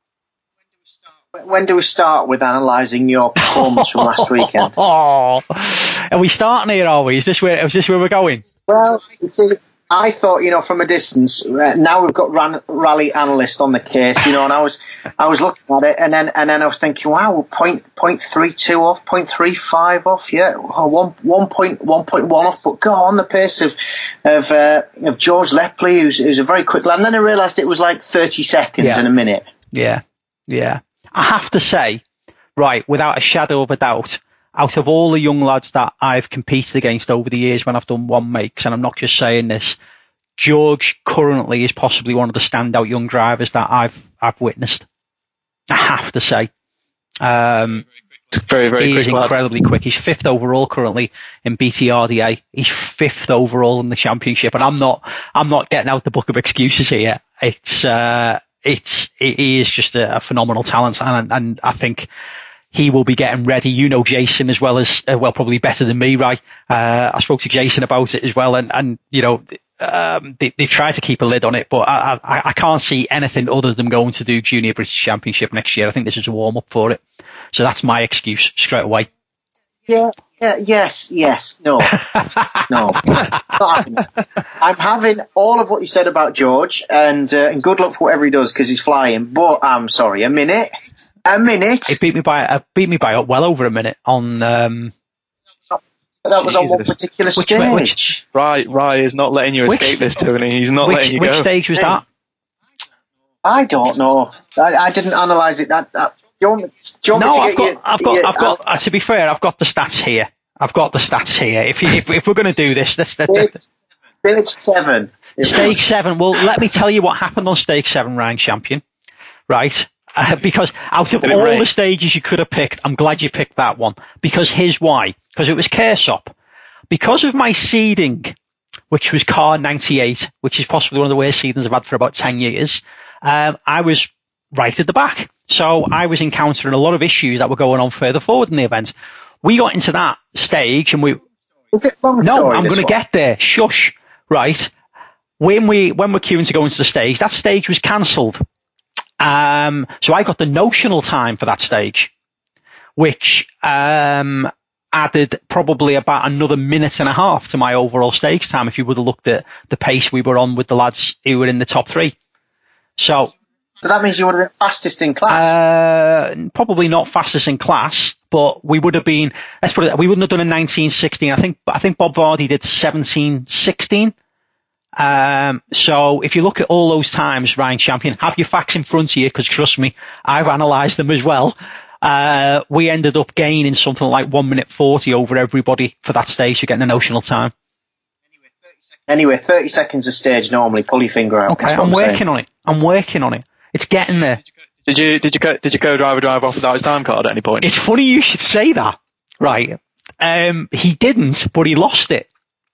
When do we start with analysing your performance from last weekend? Oh, are we starting here, are we? Is this where, is this where we're going? Well, you see, I thought, you know, from a distance, uh, now we've got ran, rally analyst on the case, you know, and I was, I was looking at it, and then, and then I was thinking, wow, point, point three two off, point three five off, yeah, oh, one, one point, one point one off, but go on the pace of, of, uh, of George Lepley, who's, who's a very quick lad. And then I realised it was like thirty seconds yeah. in a minute. Yeah, yeah. I have to say, right, without a shadow of a doubt, out of all the young lads that I've competed against over the years when I've done one makes, and I'm not just saying this, George currently is possibly one of the standout young drivers that I've I've witnessed. I have to say. Um, very, very he quick is incredibly lad. quick. He's fifth overall currently in B T R D A. He's fifth overall in the championship, and I'm not I'm not getting out the book of excuses here. It's uh, it's he is just a, a phenomenal talent, and and I think he will be getting ready. You know Jason as well as, uh, well, probably better than me, right? Uh, I spoke to Jason about it as well, and, and you know, um, they, they've tried to keep a lid on it, but I, I, I can't see anything other than going to do Junior British Championship next year. I think this is a warm-up for it. So that's my excuse straight away. Yeah, yeah, yes, yes, no, no. I'm having all of what you said about George, and, uh, and good luck for whatever he does, because he's flying, but I'm sorry, a minute. A minute. It beat me by uh, beat me by well over a minute on. Um, that was on one particular which, stage. Which, right, right is not letting you which, escape this, Tony. He's not which, letting you which go. Which stage was that? I don't know. I, I didn't analyse it. That, that, do you want me, do you want no, me to I've get got, you, I've got, you, I've got. Uh, to be fair, I've got the stats here. I've got the stats here. If you, if, if we're going to do this, let's. Stage seven. Stage seven. Well, let me tell you what happened on stage seven, Ryan Champion. Right. Uh, because out of all right. the stages you could have picked, I'm glad you picked that one. Because here's why. Because it was Kersop. Because of my seeding, which was car ninety-eight, which is possibly one of the worst seedings I've had for about ten years, um, I was right at the back. So I was encountering a lot of issues that were going on further forward in the event. We got into that stage and we... Is it long no, story, I'm going to get there. Shush. Right. When, we, when we're queuing to go into the stage, that stage was cancelled. Um, so I got the notional time for that stage, which um, added probably about another minute and a half to my overall stage time if you would have looked at the pace we were on with the lads who were in the top three. So, so that means you would have been fastest in class? Uh, probably not fastest in class, but we would have been, let's put it, we wouldn't have done a nineteen sixteen. I think, I think Bob Vardy did seventeen sixteen. Um, so if you look at all those times, Ryan Champion, have your facts in front of you, because trust me, I've analysed them as well. Uh, we ended up gaining something like one minute forty over everybody for that stage to get the notional time. Anyway, thirty seconds a stage normally. Pull your finger out. Okay, I'm, I'm working saying. on it. I'm working on it. It's getting there. Did you did you go did you go driver drive off without his time card at any point? It's funny you should say that. Right. Um, he didn't, but he lost it.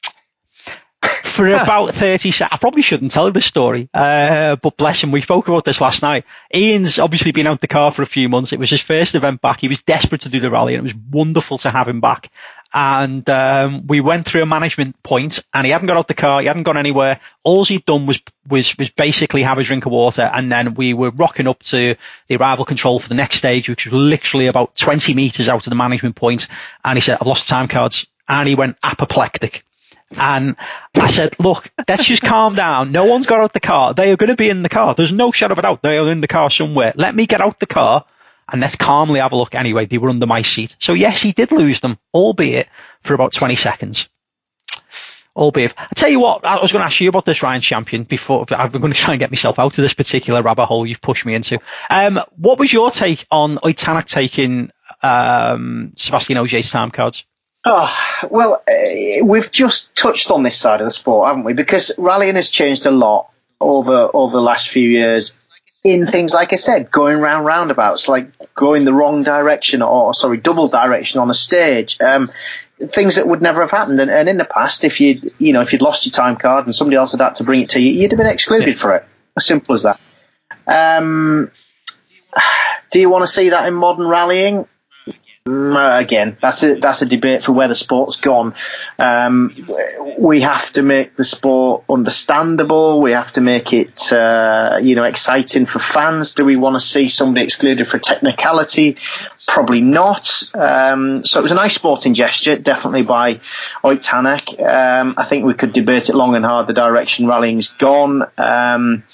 For about thirty seconds. I probably shouldn't tell this story, uh, but bless him, we spoke about this last night. Ian's obviously been out the car for a few months. It was his first event back. He was desperate to do the rally, and it was wonderful to have him back. And um, we went through a management point, and he hadn't got out the car. He hadn't gone anywhere. All he'd done was was was basically have a drink of water, and then we were rocking up to the arrival control for the next stage, which was literally about twenty metres out of the management point. And he said, "I've lost the time cards," and he went apoplectic. And I said, look, let's just calm down. No one's got out the car. They are going to be in the car. There's no shadow of a doubt. They are in the car somewhere. Let me get out the car and let's calmly have a look. Anyway, they were under my seat. So yes, he did lose them, albeit for about twenty seconds. Albeit. I tell you what, I was going to ask you about this, Ryan Champion, before I'm going to try and get myself out of this particular rabbit hole you've pushed me into. Um, what was your take on Ott Tänak taking um, Sebastian Ogier's time cards? Oh, well, uh, we've just touched on this side of the sport, haven't we? Because rallying has changed a lot over over the last few years in things, like I said, going round roundabouts, like going the wrong direction or, sorry, double direction on a stage, um, things that would never have happened. And, and in the past, if you'd, you know, if you'd lost your time card and somebody else had had to bring it to you, you'd have been excluded for it. As simple as that. Um, do you want to see that in modern rallying? Again, that's a that's a debate for where the sport's gone. Um, we have to make the sport understandable. We have to make it, uh, you know, exciting for fans. Do we want to see somebody excluded for technicality? Probably not. Um, so it was a nice sporting gesture, definitely by Ott Tanak. Um, I think we could debate it long and hard. The direction rallying's gone. Um,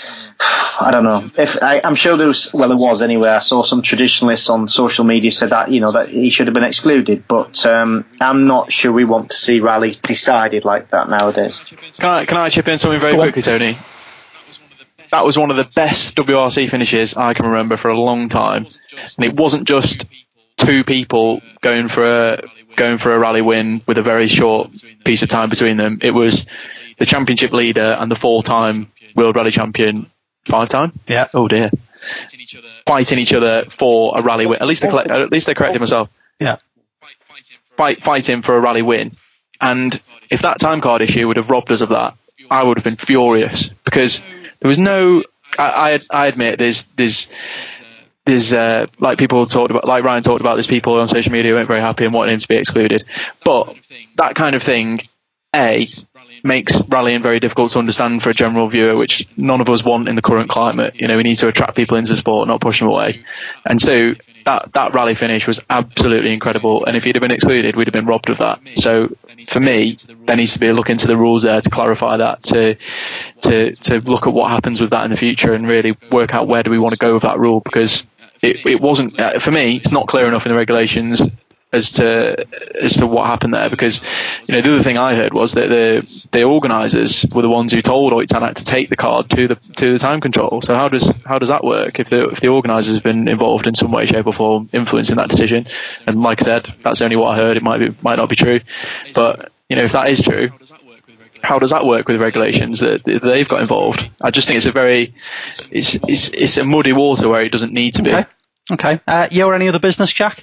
I don't know. If I, I'm sure there was, well, there was anyway. I saw some traditionalists on social media said that, you know, that he should have been excluded. But um, I'm not sure we want to see rallies decided like that nowadays. Can I, can I chip in something very Go quickly, on. Tony? That was one of the best W R C finishes I can remember for a long time. And it wasn't just two people going for a going for a rally win with a very short piece of time between them. It was the championship leader and the four-time World Rally Champion. Five time? Yeah. Oh dear. Fighting each other for a rally win. At least they collect, at least they corrected myself. Yeah. Fight fighting for a rally win. And if that time card issue would have robbed us of that, I would have been furious, because there was no. I I, I admit there's there's there's uh, like people talked about, like Ryan talked about. There's people on social media who weren't very happy and wanted him to be excluded. But that kind of thing, A, makes rallying very difficult to understand for a general viewer, which none of us want in the current climate. You know, we need to attract people into the sport, not push them away. And so that that rally finish was absolutely incredible. And if he'd have been excluded, we'd have been robbed of that. So for me, there needs to be a look into the rules there to clarify that, to to to look at what happens with that in the future and really work out where do we want to go with that rule, because it, it wasn't, uh, for me, it's not clear enough in the regulations as to as to what happened there, because you know the other thing I heard was that the the organisers were the ones who told Ott Tanak to take the card to the to the time control. So how does how does that work if the if the organisers have been involved in some way, shape or form influencing that decision? And like I said, that's only what I heard. It might be might not be true, but you know if that is true, how does that work with the regulations that they've got involved? I just think it's a very it's it's it's a muddy water where it doesn't need to be. Okay. Okay. Uh, you or any other business, Jack?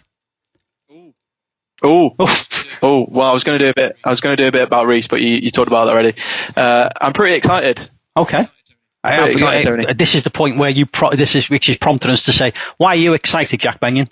Oh, oh! Well, I was going to do a bit. I was going to do a bit about Reese, but you, you talked about that already. Uh, I'm pretty excited. Okay. I am excited, Tony. This is the point where you. Pro- this is which is prompting us to say, why are you excited, Jack Benyon?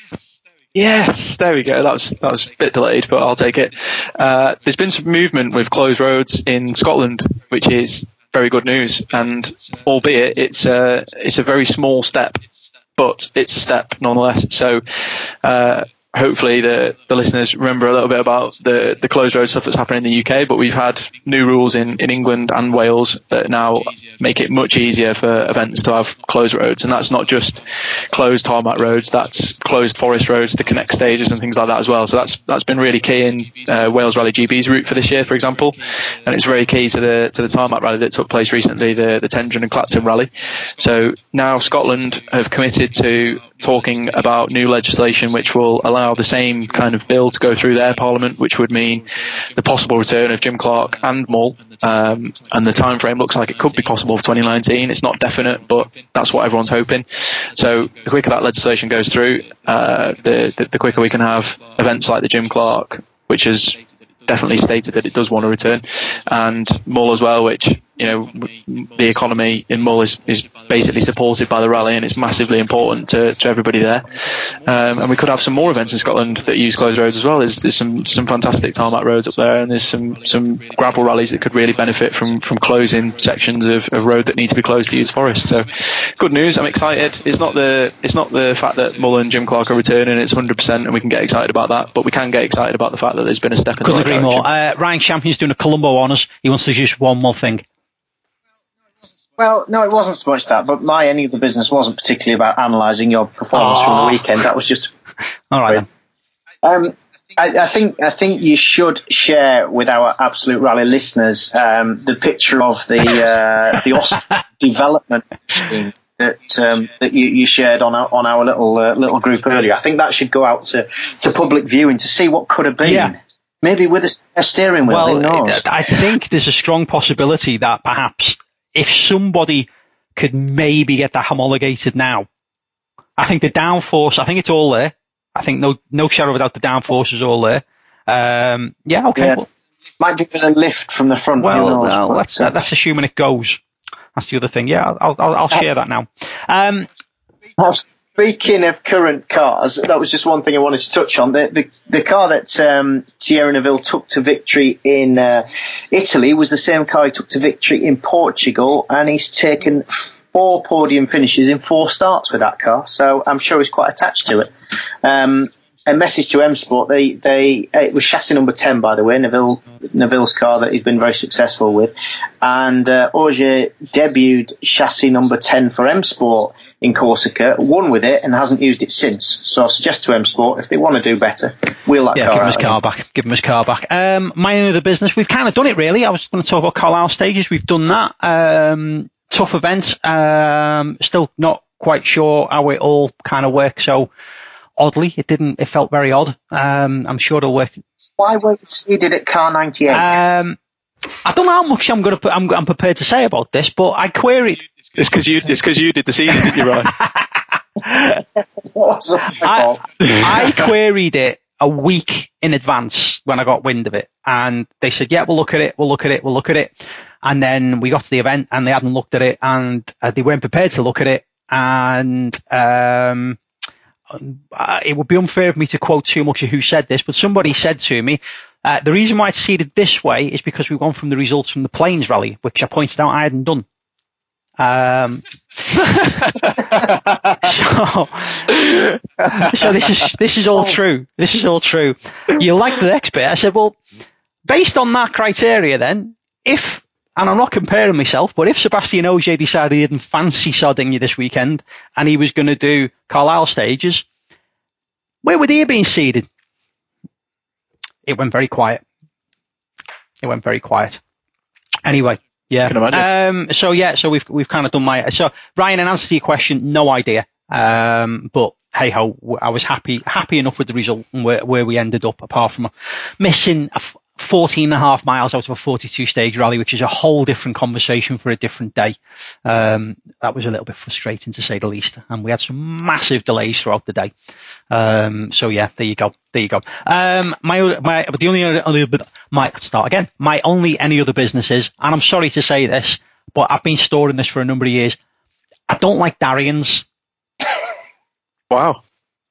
Yes, there we go. That was that was a bit delayed, but I'll take it. Uh, there's been some movement with closed roads in Scotland, which is very good news. And albeit it's a it's a very small step, but it's a step nonetheless. So. Uh, Hopefully the, the listeners remember a little bit about the, the closed road stuff that's happening in the U K, but we've had new rules in, in England and Wales that now make it much easier for events to have closed roads. And that's not just closed tarmac roads, that's closed forest roads to connect stages and things like that as well. So that's that's been really key in uh, Wales Rally G B's route for this year, for example. And it's very key to the to the tarmac rally that took place recently, the, the Tendron and Clacton rally. So now Scotland have committed to talking about new legislation which will allow the same kind of bill to go through their parliament, which would mean the possible return of Jim Clark and Mull. Um, and the time frame looks like it could be possible for twenty nineteen. It's not definite, but that's what everyone's hoping. So the quicker that legislation goes through, uh, the, the the quicker we can have events like the Jim Clark, which has definitely stated that it does want to return, and Mull as well, which, you know, the economy in Mull is, is basically supported by the rally, and it's massively important to, to everybody there. Um, and we could have some more events in Scotland that use closed roads as well. There's, there's some, some fantastic tarmac roads up there, and there's some, some gravel rallies that could really benefit from, from closing sections of, of road that need to be closed to use forest. So good news. I'm excited. It's not the it's not the fact that Mull and Jim Clark are returning. It's one hundred percent, and we can get excited about that. But we can get excited about the fact that there's been a step in the right direction. Couldn't agree more. Uh, Ryan Champion's doing a Columbo on us. He wants to just one more thing. Well, no, it wasn't so much that, but my any of the business wasn't particularly about analysing your performance oh. from the weekend. That was just all right. Then. Um, I, I think I think you should share with our Absolute Rally listeners um, the picture of the uh, the Austin development machine that um, that you, you shared on our on our little uh, little group earlier. I think that should go out to, to public viewing to see what could have been. Yeah. Maybe with a, a steering wheel. Well, who knows? I think there's a strong possibility that perhaps if somebody could maybe get that homologated now, I think the downforce, I think it's all there. I think no no shadow of a doubt the downforce is all there. Um, yeah, okay. Yeah. Well, might be a lift from the front. Well, knows, well but, that's, uh, that's assuming it goes. That's the other thing. Yeah, I'll I'll, I'll share that now. Um, Speaking speaking of current cars, that was just one thing I wanted to touch on. The the, the car that um, Thierry Neuville took to victory in uh, Italy was the same car he took to victory in Portugal, and he's taken four podium finishes in four starts with that car. So I'm sure he's quite attached to it. Um, a message to M Sport, they they it was chassis number ten, by the way, Neuville, Neuville's car that he's been very successful with, and uh, Ogier debuted chassis number ten for M Sport in Corsica, won with it, and hasn't used it since. So I suggest to M Sport, if they want to do better, wheel that yeah, car give him out his car back. Give him his car back. Um, my own other business, we've kind of done it really. I was going to talk about Carlisle Stages. We've done that. Um, tough event. Um, still not quite sure how it all kind of works. So. Oddly, it didn't. It felt very odd. Um, I'm sure it'll work. Why were you seeded at car ninety-eight? Um, I don't know how much I'm going to. I'm, I'm prepared to say about this, but I queried. It's because you. It's because you did the seeding, didn't you, Ryan? I, I queried it a week in advance when I got wind of it, and they said, "Yeah, we'll look at it. We'll look at it. We'll look at it." And then we got to the event, and they hadn't looked at it, and uh, they weren't prepared to look at it, and. Um, Uh, it would be unfair of me to quote too much of who said this, but somebody said to me, uh, the reason why it's seeded this way is because we've gone from the results from the Plains Rally, which I pointed out I hadn't done. Um, so, so this is this is all true. This is all true. You like the next bit? I said, well, based on that criteria, then, if and I'm not comparing myself, but if Sebastian Ogier decided he didn't fancy Sardinia this weekend and he was going to do Carlisle Stages, where would he have been seeded? It went very quiet. It went very quiet. Anyway, yeah. Can imagine. Um, so yeah, so we've we've kind of done my. So Ryan, in answer to your question, no idea. Um, but hey ho, I was happy happy enough with the result and where where we ended up, apart from missing a fourteen and a half miles out of a forty-two stage rally, which is a whole different conversation for a different day. Um, that was a little bit frustrating, to say the least. And we had some massive delays throughout the day. Um, so yeah, there you go. There you go. Um, my, my, but the only other, my, start again. My only any other business is, and I'm sorry to say this, but I've been storing this for a number of years. I don't like Darians. Wow.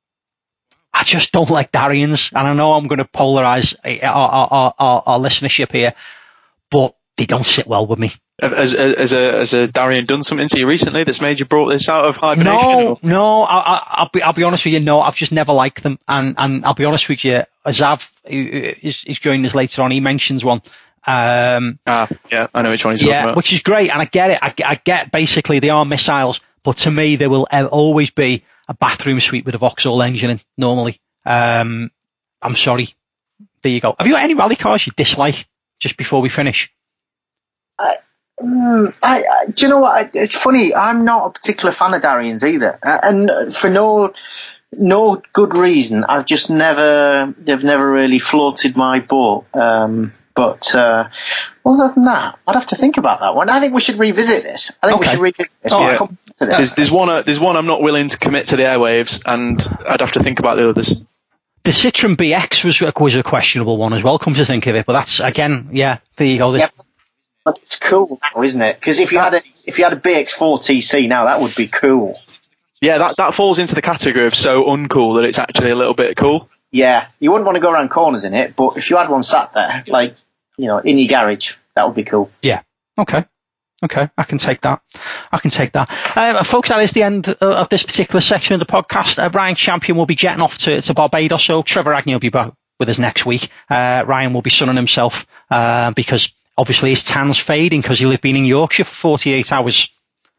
I just don't like Darians, and I know I'm going to polarise our, our, our, our listenership here, but they don't sit well with me. Has, has, a, has a Darian done something to you recently that's made you brought this out of hibernation? No, no, I, I, I'll be I'll be honest with you, no, I've just never liked them, and, and I'll be honest with you, Azav is, is joining us later on, he mentions one. Um, ah, yeah, I know which one he's talking yeah, about. Which is great, and I get it, I, I get basically they are missiles, but to me there will always be a bathroom suite with a Vauxhall engine in, normally. Um, I'm sorry. There you go. Have you got any rally cars you dislike, just before we finish? I, mm, I, I, do you know what? I, it's funny. I'm not a particular fan of Darians either. Uh, and for no no good reason. I've just never, they've never really floated my boat. Um, but uh, other than that, I'd have to think about that one. I think we should revisit this. I think okay. we should revisit this. Oh, yeah. There's, there's one. Uh, there's one I'm not willing to commit to the airwaves, and I'd have to think about the others. The Citroen B X was was a questionable one as well. Come to think of it, but that's again, yeah. There you go. Yeah, but it's cool now, isn't it? Because if you had a if you had a B X four T C now, that would be cool. Yeah, that that falls into the category of so uncool that it's actually a little bit cool. Yeah, you wouldn't want to go around corners in it, but if you had one sat there, like, you know, in your garage, that would be cool. Yeah. Okay. Okay. I can take that. I can take that. Um, folks, that is the end of this particular section of the podcast. Uh, Ryan Champion will be jetting off to, to Barbados, so Trevor Agnew will be back with us next week. Uh, Ryan will be sunning himself uh, because obviously his tan's fading because he'll have been in Yorkshire for forty-eight hours.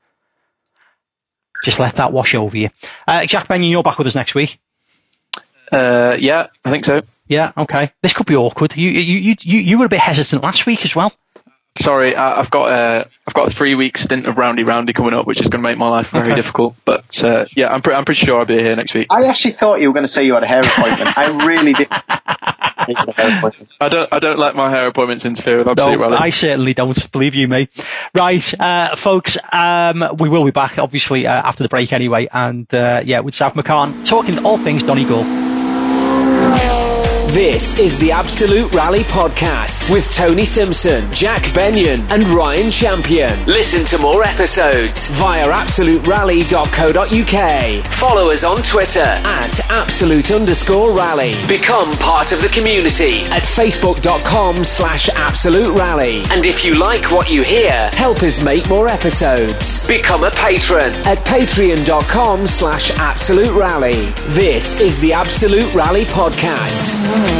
Just let that wash over you. Uh, Jack Benyon, you're back with us next week. Uh, yeah, I think so. Yeah, okay. This could be awkward. You you you you were a bit hesitant last week as well. Sorry, I've got a I've got a three week stint of roundy roundy coming up, which is going to make my life very okay. difficult. But uh, yeah, I'm pretty I'm pretty sure I'll be here next week. I actually thought you were going to say you had a hair appointment. I really did. I don't I don't let my hair appointments interfere with Absolute no, Rally. I certainly don't. Believe you me. Right, uh, folks. Um, we will be back obviously uh, after the break anyway, and uh, yeah, with Sav McCann talking all things Donegal. This is the Absolute Rally Podcast with Tony Simpson, Jack Benyon and Ryan Champion. Listen to more episodes via absolute rally dot co dot uk. Follow us on Twitter at absolute underscore rally. Become part of the community at facebook.com slash absolute rally. And if you like what you hear, help us make more episodes. Become a patron at patreon.com slash absolute rally. This is the Absolute Rally Podcast.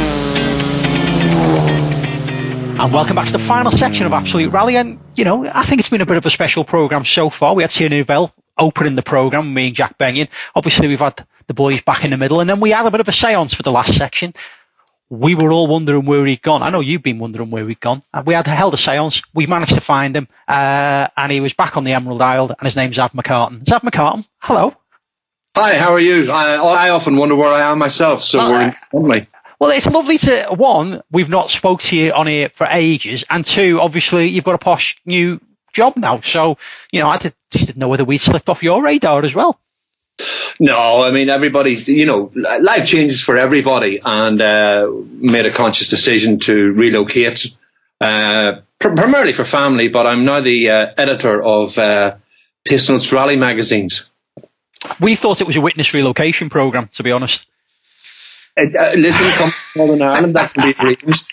And welcome back to the final section of Absolute Rally. And, you know, I think it's been a bit of a special programme so far. We had Thierry Neuville opening the programme, me and Jack Benyon. Obviously, we've had the boys back in the middle. And then we had a bit of a seance for the last section. We were all wondering where he'd gone. I know you've been wondering where he'd gone. We had held a seance. We managed to find him. Uh, and he was back on the Emerald Isle. And his name's Zav McCartan. Zav McCartan, hello. Hi, how are you? I, I often wonder where I am myself, so well, we're in family. Well, it's lovely to, one, we've not spoke to you on here for ages, and two, obviously, you've got a posh new job now, so, you know, I did, just didn't know whether we'd slipped off your radar as well. No, I mean, everybody, you know, life changes for everybody, and uh, made a conscious decision to relocate, uh, pr- primarily for family, but I'm now the uh, editor of uh, Pace Notes Rally magazines. We thought it was a witness relocation programme, to be honest. Uh, uh, listen, come to Northern Ireland, that can be arranged.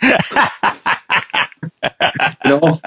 No.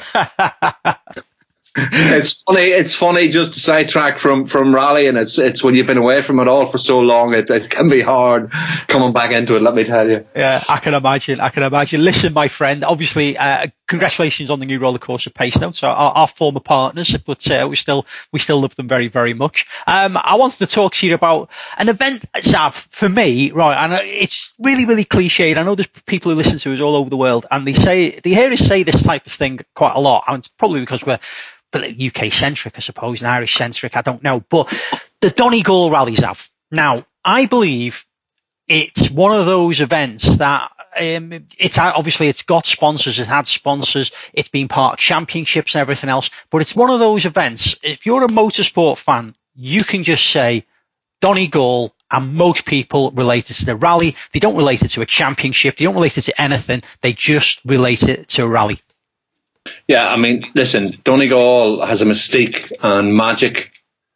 It's funny. It's funny just to sidetrack from from rally, and it's it's when you've been away from it all for so long, it, it can be hard coming back into it. Let me tell you. Yeah, I can imagine. I can imagine. Listen, my friend. Obviously, uh, congratulations on the new roller coaster Pace Notes. Our, our former partners, but uh, we still we still love them very very much. Um, I wanted to talk to you about an event, Zav, for me, right? And it's really really cliched. I know there's people who listen to us all over the world, and they say they hear us say this type of thing quite a lot, and it's probably because we're U K centric, I suppose, and Irish centric, I don't know. But the Donegal rallies have. Now, I believe it's one of those events that um, it's obviously it's got sponsors, it had sponsors, it's been part of championships and everything else. But it's one of those events, if you're a motorsport fan, you can just say Donegal, and most people relate it to the rally. They don't relate it to a championship, they don't relate it to anything, they just relate it to a rally. Yeah, I mean, listen, Donegal has a mystique and magic.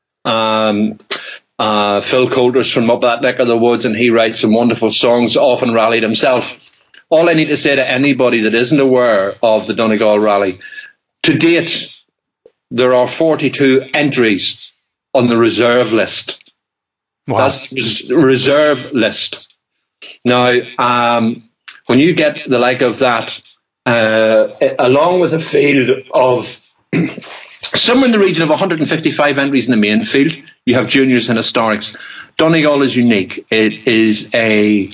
Um, uh, Phil Coulter's from up that neck of the woods, and he writes some wonderful songs, often rallied himself. All I need to say to anybody that isn't aware of the Donegal rally, to date, there are forty-two entries on the reserve list. Wow. That's the reserve list. Now, um, when you get the like of that, Uh, along with a field of somewhere in the region of one hundred fifty-five entries in the main field, you have juniors and historics. Donegal is unique. It is a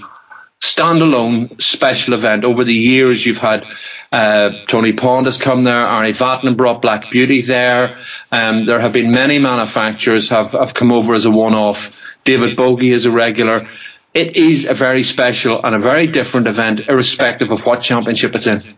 standalone special event. Over the years, you've had uh, Tony Pond has come there, Ari Vatanen brought Black Beauty there. Um, there have been many manufacturers have, have come over as a one-off. David Bogie is a regular. It is a very special and a very different event, irrespective of what championship it's in.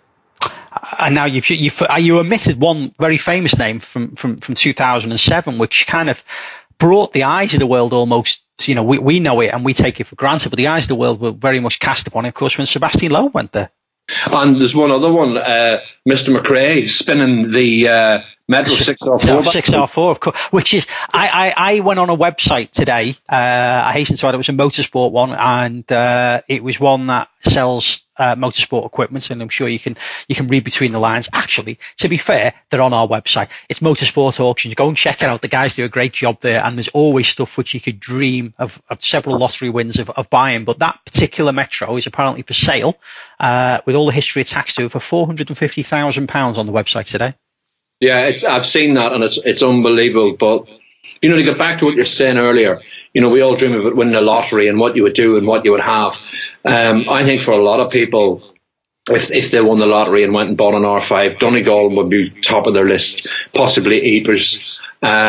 And now you've, you've you omitted one very famous name from, from, from two thousand seven, which kind of brought the eyes of the world almost. You know, we, we know it and we take it for granted, but the eyes of the world were very much cast upon it, of course, when Sebastian Loeb went there. And there's one other one, uh, Mister McRae spinning the uh, Metro six R four. six R four, of course, which is, I, I, I went on a website today, uh, I hasten to add it was a motorsport one, and uh, it was one that sells uh, motorsport equipment, and I'm sure you can you can read between the lines. Actually, to be fair, they're on our website. It's Motorsport Auctions. Go and check it out. The guys do a great job there, and there's always stuff which you could dream of, of several lottery wins of, of buying. But that particular Metro is apparently for sale, uh, with all the history attached to it, for four hundred fifty thousand pounds on the website today. Yeah, it's I've seen that, and it's it's unbelievable. But you know, to get back to what you're saying earlier, you know, we all dream of it winning a lottery and what you would do and what you would have. Um, I think for a lot of people, if if they won the lottery and went and bought an R five, Donegal would be top of their list. Possibly Ypres,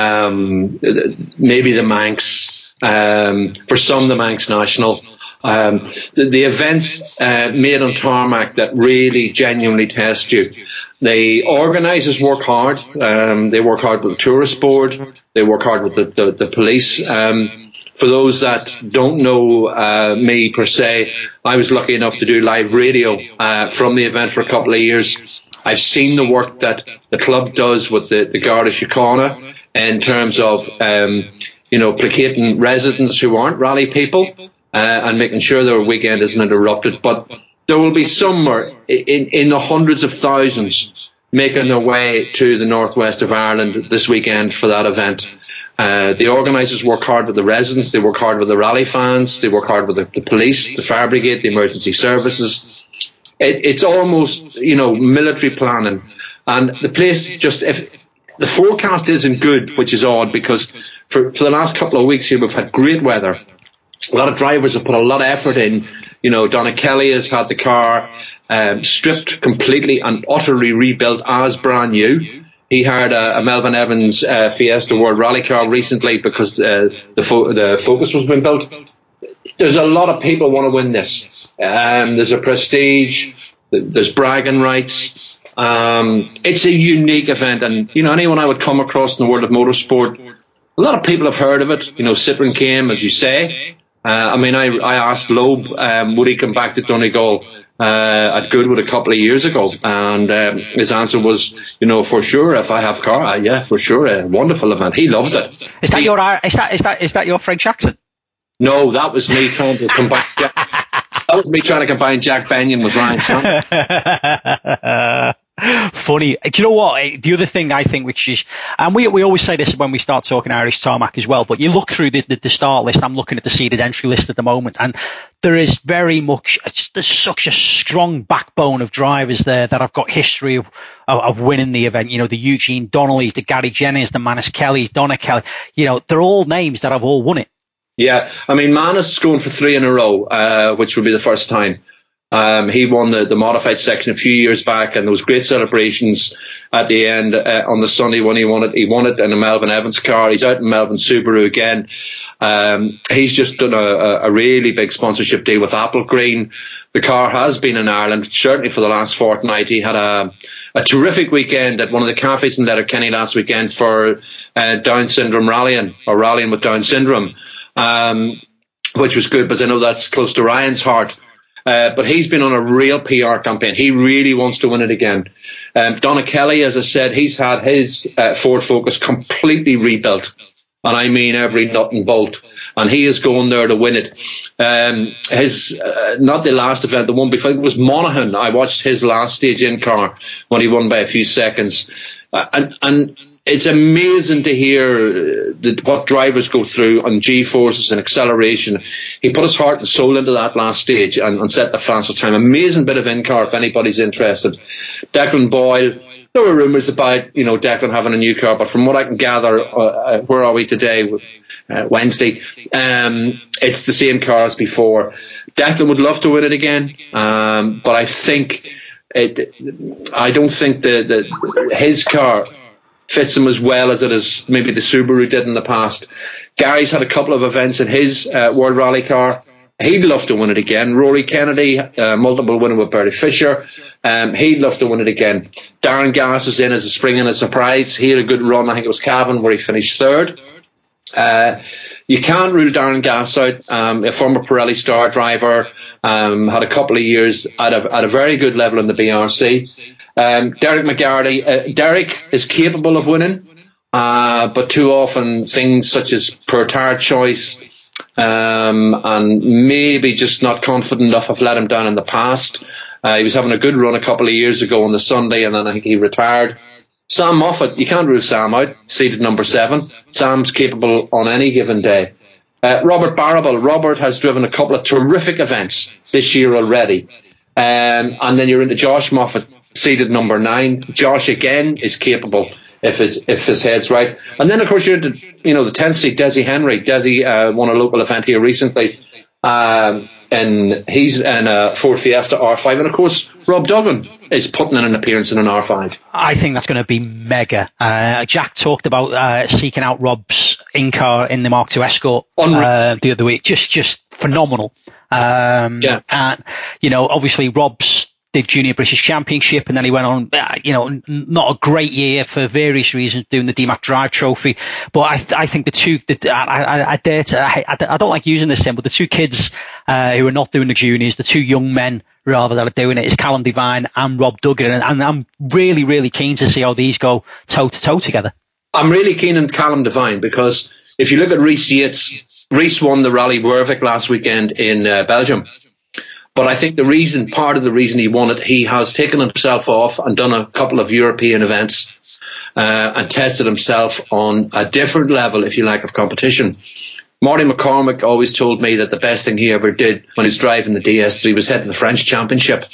um, maybe the Manx. Um, for some, the Manx National. Um, the, the events uh, made on tarmac that really genuinely test you. The organisers work hard. Um, they work hard with the tourist board. They work hard with the, the, the police um, for those that don't know uh, me per se, I was lucky enough to do live radio uh, from the event for a couple of years. I've seen the work that the club does with the, the Garda Síochána in terms of, um, you know, placating residents who aren't rally people uh, and making sure their weekend isn't interrupted. But there will be somewhere in, in the hundreds of thousands making their way to the northwest of Ireland this weekend for that event. Uh, the organisers work hard with the residents, they work hard with the rally fans, they work hard with the, the police, the fire brigade, the emergency services. It, it's almost, you know, military planning. And the place just, if the forecast isn't good, which is odd because for, for the last couple of weeks here we've had great weather. A lot of drivers have put a lot of effort in. You know, Donna Kelly has had the car um, stripped completely and utterly rebuilt as brand new. He hired a, a Melvin Evans uh, Fiesta World Rally car recently because uh, the, fo- the Focus was being built. There's a lot of people want to win this. Um, there's a prestige. There's bragging rights. Um, it's a unique event, and you know, anyone I would come across in the world of motorsport, a lot of people have heard of it. You know, Citroen came, as you say. Uh, I mean, I, I asked Loeb, um, would he come back to Donegal uh, at Goodwood a couple of years ago, and um, his answer was, you know, for sure, if I have a car, uh, yeah, for sure, a wonderful event. He loved it. Is that he, your is that is that is that your French accent? No, that was me trying to combine. Jack, that was me trying to combine Jack Benyon with Ryan Campbell. Funny. Do you know what? The other thing I think, which is, and we we always say this when we start talking Irish Tarmac as well, but you look through the, the, the start list. I'm looking at the seeded entry list at the moment, and there is very much, it's, there's such a strong backbone of drivers there that have got history of, of, of winning the event. You know, the Eugene Donnellys, the Gary Jennings, the Manus Kellys, Donna Kelly. You know, they're all names that have all won it. Yeah, I mean, Manus is going for three in a row, uh, which will be the first time. Um, he won the, the modified section a few years back, and there was great celebrations at the end uh, on the Sunday when he won it. He won it in a Melvin Evans car. He's out in Melvin Subaru again. Um, he's just done a, a really big sponsorship deal with Apple Green. The car has been in Ireland, certainly for the last fortnight. He had a, a terrific weekend at one of the cafes in Letterkenny last weekend for uh, Down syndrome rallying, or rallying with Down syndrome, um, which was good because I know that's close to Ryan's heart. Uh, but he's been on a real P R campaign. He really wants to win it again. Um, Donna Kelly, as I said, he's had his uh, Ford Focus completely rebuilt. And I mean every nut and bolt. And he is going there to win it. Um, his, uh, not the last event, the one before, it was Monaghan. I watched his last stage in car when he won by a few seconds. Uh, and, and, it's amazing to hear the, what drivers go through on G-forces and acceleration. He put his heart and soul into that last stage and, and set the fastest time. Amazing bit of in-car if anybody's interested. Declan Boyle, there were rumours about, you know, Declan having a new car, but from what I can gather, uh, where are we today? Uh, Wednesday. Um, it's the same car as before. Declan would love to win it again, um, but I think, it, I don't think the, the his car fits him as well as it is maybe the Subaru did in the past. Gary's had a couple of events in his uh, World Rally car. He'd love to win it again. Rory Kennedy, uh, multiple winner with Bertie Fisher. Um, he'd love to win it again. Darren Gass is in as a spring and a surprise. He had a good run. I think it was Cavan where he finished third. Uh, you can't rule Darren Gass out. Um, a former Pirelli star driver, um, had a couple of years at a, at a very good level in the B R C. Um, Derek McGarty, uh, Derek is capable of winning, uh, but too often things such as poor tire choice, um, and maybe just not confident enough have let him down in the past. Uh, he was having a good run a couple of years ago on the Sunday, and then I think he retired. Sam Moffat, you can't rule Sam out, seated number seven. Sam's capable on any given day. Uh, Robert Barrable, Robert has driven a couple of terrific events this year already. Um, and then you're into Josh Moffat, seated number nine. Josh again is capable if his if his head's right. And then of course you're into, you know, the tenth seat, Desi Henry. Desi uh, won a local event here recently, um, and he's in a Ford Fiesta R five. And of course Rob Duggan is putting in an appearance in an R five. I think that's going to be mega. Uh, Jack talked about uh, seeking out Rob's in-car in the Mark two Escort uh, the other week. Just just phenomenal. Um, yeah. And, you know, obviously Rob's did Junior British Championship, and then he went on, uh, you know, n- not a great year for various reasons, doing the D MAC Drive Trophy. But I, th- I think the two, the, I, I, I dare to, I, I don't like using this term, but the two kids uh, who are not doing the juniors, the two young men rather that are doing it, is Callum Devine and Rob Duggan, and, and I'm really, really keen to see how these go toe to toe together. I'm really keen on Callum Devine because if you look at Rhys Yates, Rhys won the Rally Wervik last weekend in uh, Belgium. But I think the reason, part of the reason he won it, he has taken himself off and done a couple of European events uh, and tested himself on a different level, if you like, of competition. Marty McCormick always told me that the best thing he ever did when he was driving the D S three was head to the French Championship.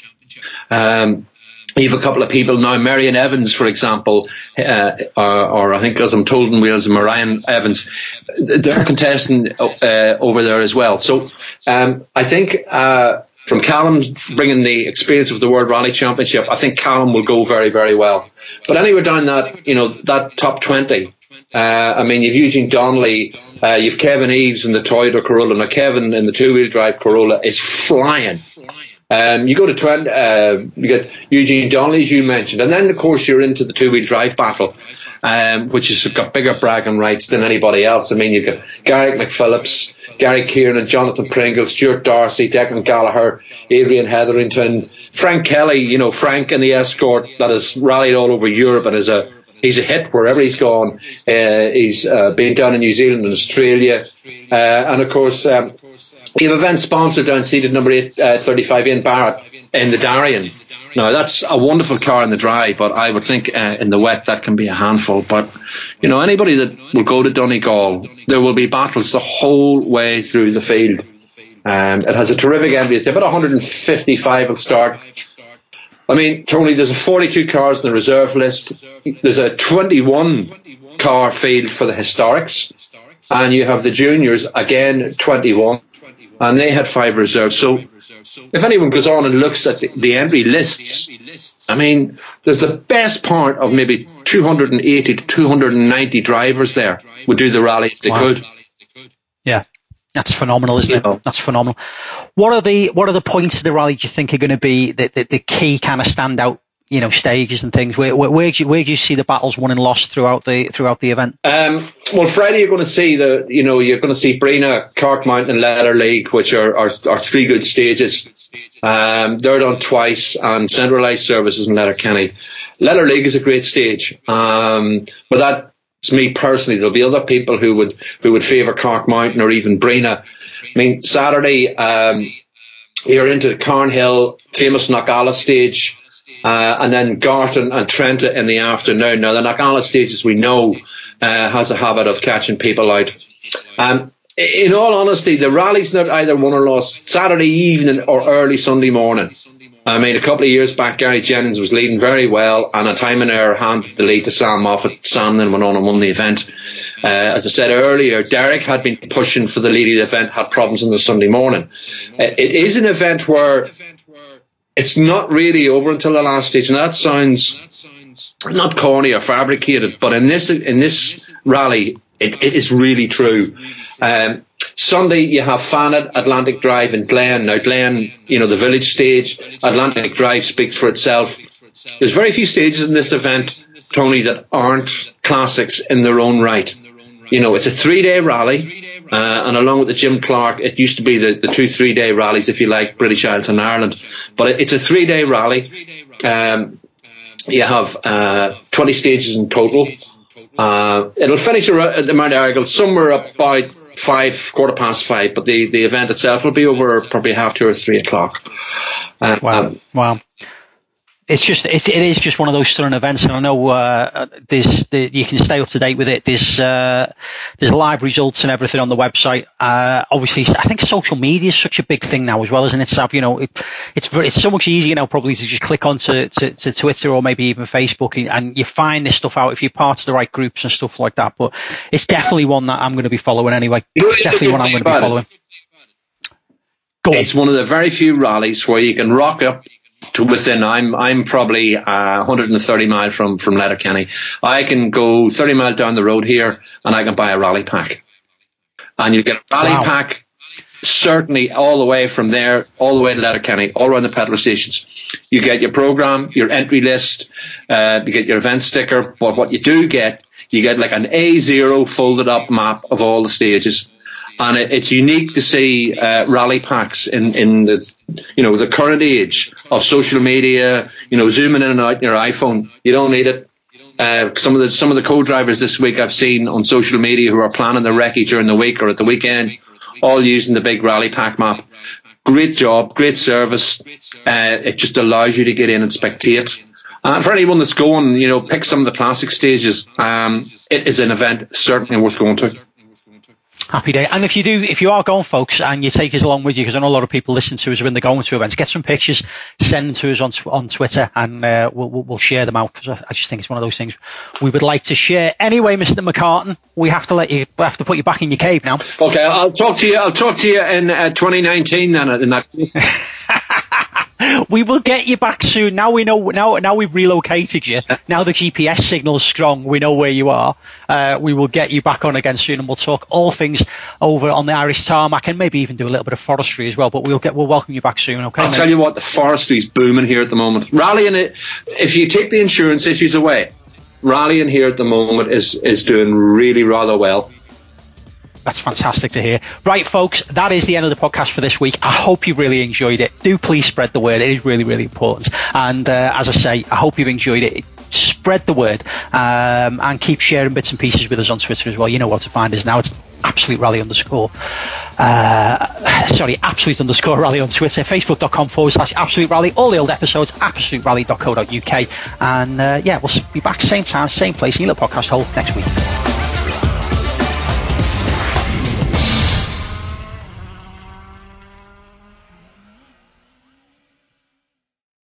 Um, you have a couple of people now, Marion Evans, for example, uh, or, or I think, as I'm told in Wales, Marion Evans, they're contesting uh, over there as well. So um, I think... Uh, From Callum bringing the experience of the World Rally Championship, I think Callum will go very, very well. But anywhere down that, you know, that top twenty, uh, I mean, you've Eugene Donnelly, uh, you've Kevin Eves in the Toyota Corolla. Now, Kevin in the two-wheel drive Corolla is flying. Um, you go to twenty, uh, you get Eugene Donnelly, as you mentioned, and then, of course, you're into the two-wheel drive battle, um, which has got bigger bragging rights than anybody else. I mean, you've got Garrick McPhillips, Gary Kieran, Jonathan Pringle, Stuart Darcy, Declan Gallagher, Adrian Hetherington, Frank Kelly, you know, Frank in the Escort that has rallied all over Europe and is a he's a hit wherever he's gone. Uh, he's uh, been down in New Zealand and Australia. Uh, and, of course, um, we have event sponsor down seated number eight, uh, thirty-five, Ian Barrett in the Darien. Now, that's a wonderful car in the dry, but I would think uh, in the wet that can be a handful. But, you know, anybody that will go to Donegal, there will be battles the whole way through the field. Um, it has a terrific entry. It's about one hundred fifty-five will start. I mean, Tony, there's a forty-two cars in the reserve list. There's a twenty-one car field for the historics. And you have the juniors, again, twenty-one. And they had five reserves. So if anyone goes on and looks at the, the entry lists, I mean, there's the best part of maybe two hundred eighty to two hundred ninety drivers there would do the rally if they wow. could. Yeah, that's phenomenal, isn't it? Yeah. That's phenomenal. What are the what are the points of the rally do you think are going to be the, the, the key kind of standout, you know, stages and things? Where where, where, do you, where do you see the battles won and lost throughout the throughout the event? Um, well, Friday you're going to see the, you know, you're going to see Brina, Cork Mountain, and Leather League, which are are, are three good stages. Um, they're done twice, and centralised services in Letterkenny. Leather League is a great stage, um, but that's me personally. There'll be other people who would who would favour Cork Mountain or even Brina. I mean, Saturday um, you're into Cornhill, famous Knockalla stage. Uh, and then Garton and Trenta in the afternoon. Now, the Knockalla stage, as we know, uh, has a habit of catching people out. Um, in all honesty, the rally's not either won or lost Saturday evening or early Sunday morning. I mean, a couple of years back, Gary Jennings was leading very well, and a time and error handed the lead to Sam Moffat. Sam then went on and won the event. Uh, as I said earlier, Derek had been pushing for the lead of the event, had problems on the Sunday morning. Uh, it is an event where it's not really over until the last stage, and that sounds not corny or fabricated, but in this in this rally, it, it is really true. Um, Sunday, you have Fanet, Atlantic Drive, and Glen. Now, Glen, you know, the village stage, Atlantic Drive speaks for itself. There's very few stages in this event, Tony, that aren't classics in their own right. You know, it's a three-day rally. Uh, and along with the Jim Clark, it used to be the, the two three-day rallies, if you like, British Isles and Ireland. But it, it's a three-day rally. Um, you have uh, twenty stages in total. Uh, it'll finish at the Mount Errigal somewhere about five, quarter past five, but the, the event itself will be over probably half two or three o'clock. Uh, wow, um, wow. It's just it, it is just one of those stunning events, and I know uh, there's the, you can stay up to date with it. There's uh, there's live results and everything on the website. Uh, obviously, I think social media is such a big thing now as well, isn't it, Sav? You know, it, it's very, it's so much easier now probably to just click onto to, to Twitter or maybe even Facebook, and you find this stuff out if you're part of the right groups and stuff like that. But it's definitely one that I'm going to be following anyway. Definitely one I'm going to be following. Go on. It's one of the very few rallies where you can rock up to within. I'm I'm probably uh, one hundred thirty miles from from Letterkenny. I can go thirty miles down the road here, and I can buy a rally pack, and you get a rally wow. pack certainly all the way from there, all the way to Letterkenny, all around the petrol stations. You get your programme, your entry list, uh, you get your event sticker, but what you do get, you get like an A zero folded up map of all the stages. And it, it's unique to see uh, rally packs in, in the, you know, the current age of social media, you know, zooming in and out on your iPhone. You don't need it. Uh, some of the some of the co-drivers this week I've seen on social media who are planning the recce during the week or at the weekend, all using the big rally pack map. Great job, great service. Uh, it just allows you to get in and spectate. Uh, for anyone that's going, you know, pick some of the classic stages. Um, it is an event certainly worth going to. Happy day. And if you do, if you are going, folks, and you take us along with you, because I know a lot of people listen to us when they're going to events, get some pictures, send them to us on on Twitter, and uh, we'll, we'll share them out, because I just think it's one of those things we would like to share. Anyway, Mister McCartan, we have to let you, we have to put you back in your cave now. Okay, I'll talk to you. I'll talk to you in uh, twenty nineteen then. In that case. We will get you back soon. Now we know. Now, now we've relocated you. Now the G P S signal's strong. We know where you are. Uh, we will get you back on again soon, and we'll talk all things over on the Irish tarmac, and maybe even do a little bit of forestry as well. But we'll get. We'll welcome you back soon. Okay. I'll mate? tell you what. The forestry's booming here at the moment. Rallying it. If you take the insurance issues away, rallying here at the moment is is doing really rather well. That's fantastic to hear. Right, folks, that is the end of the podcast for this week. I hope you really enjoyed it. Do please spread the word. It is really, really important. And uh, as I say, I hope you've enjoyed it. Spread the word um, and keep sharing bits and pieces with us on Twitter as well. You know where to find us now. It's absolute rally underscore. Uh, sorry, absolute underscore rally on Twitter. Facebook.com forward slash absolute rally. All the old episodes, absolute rally dot co dot uk. And uh, yeah, we'll be back same time, same place in your little podcast hole next week.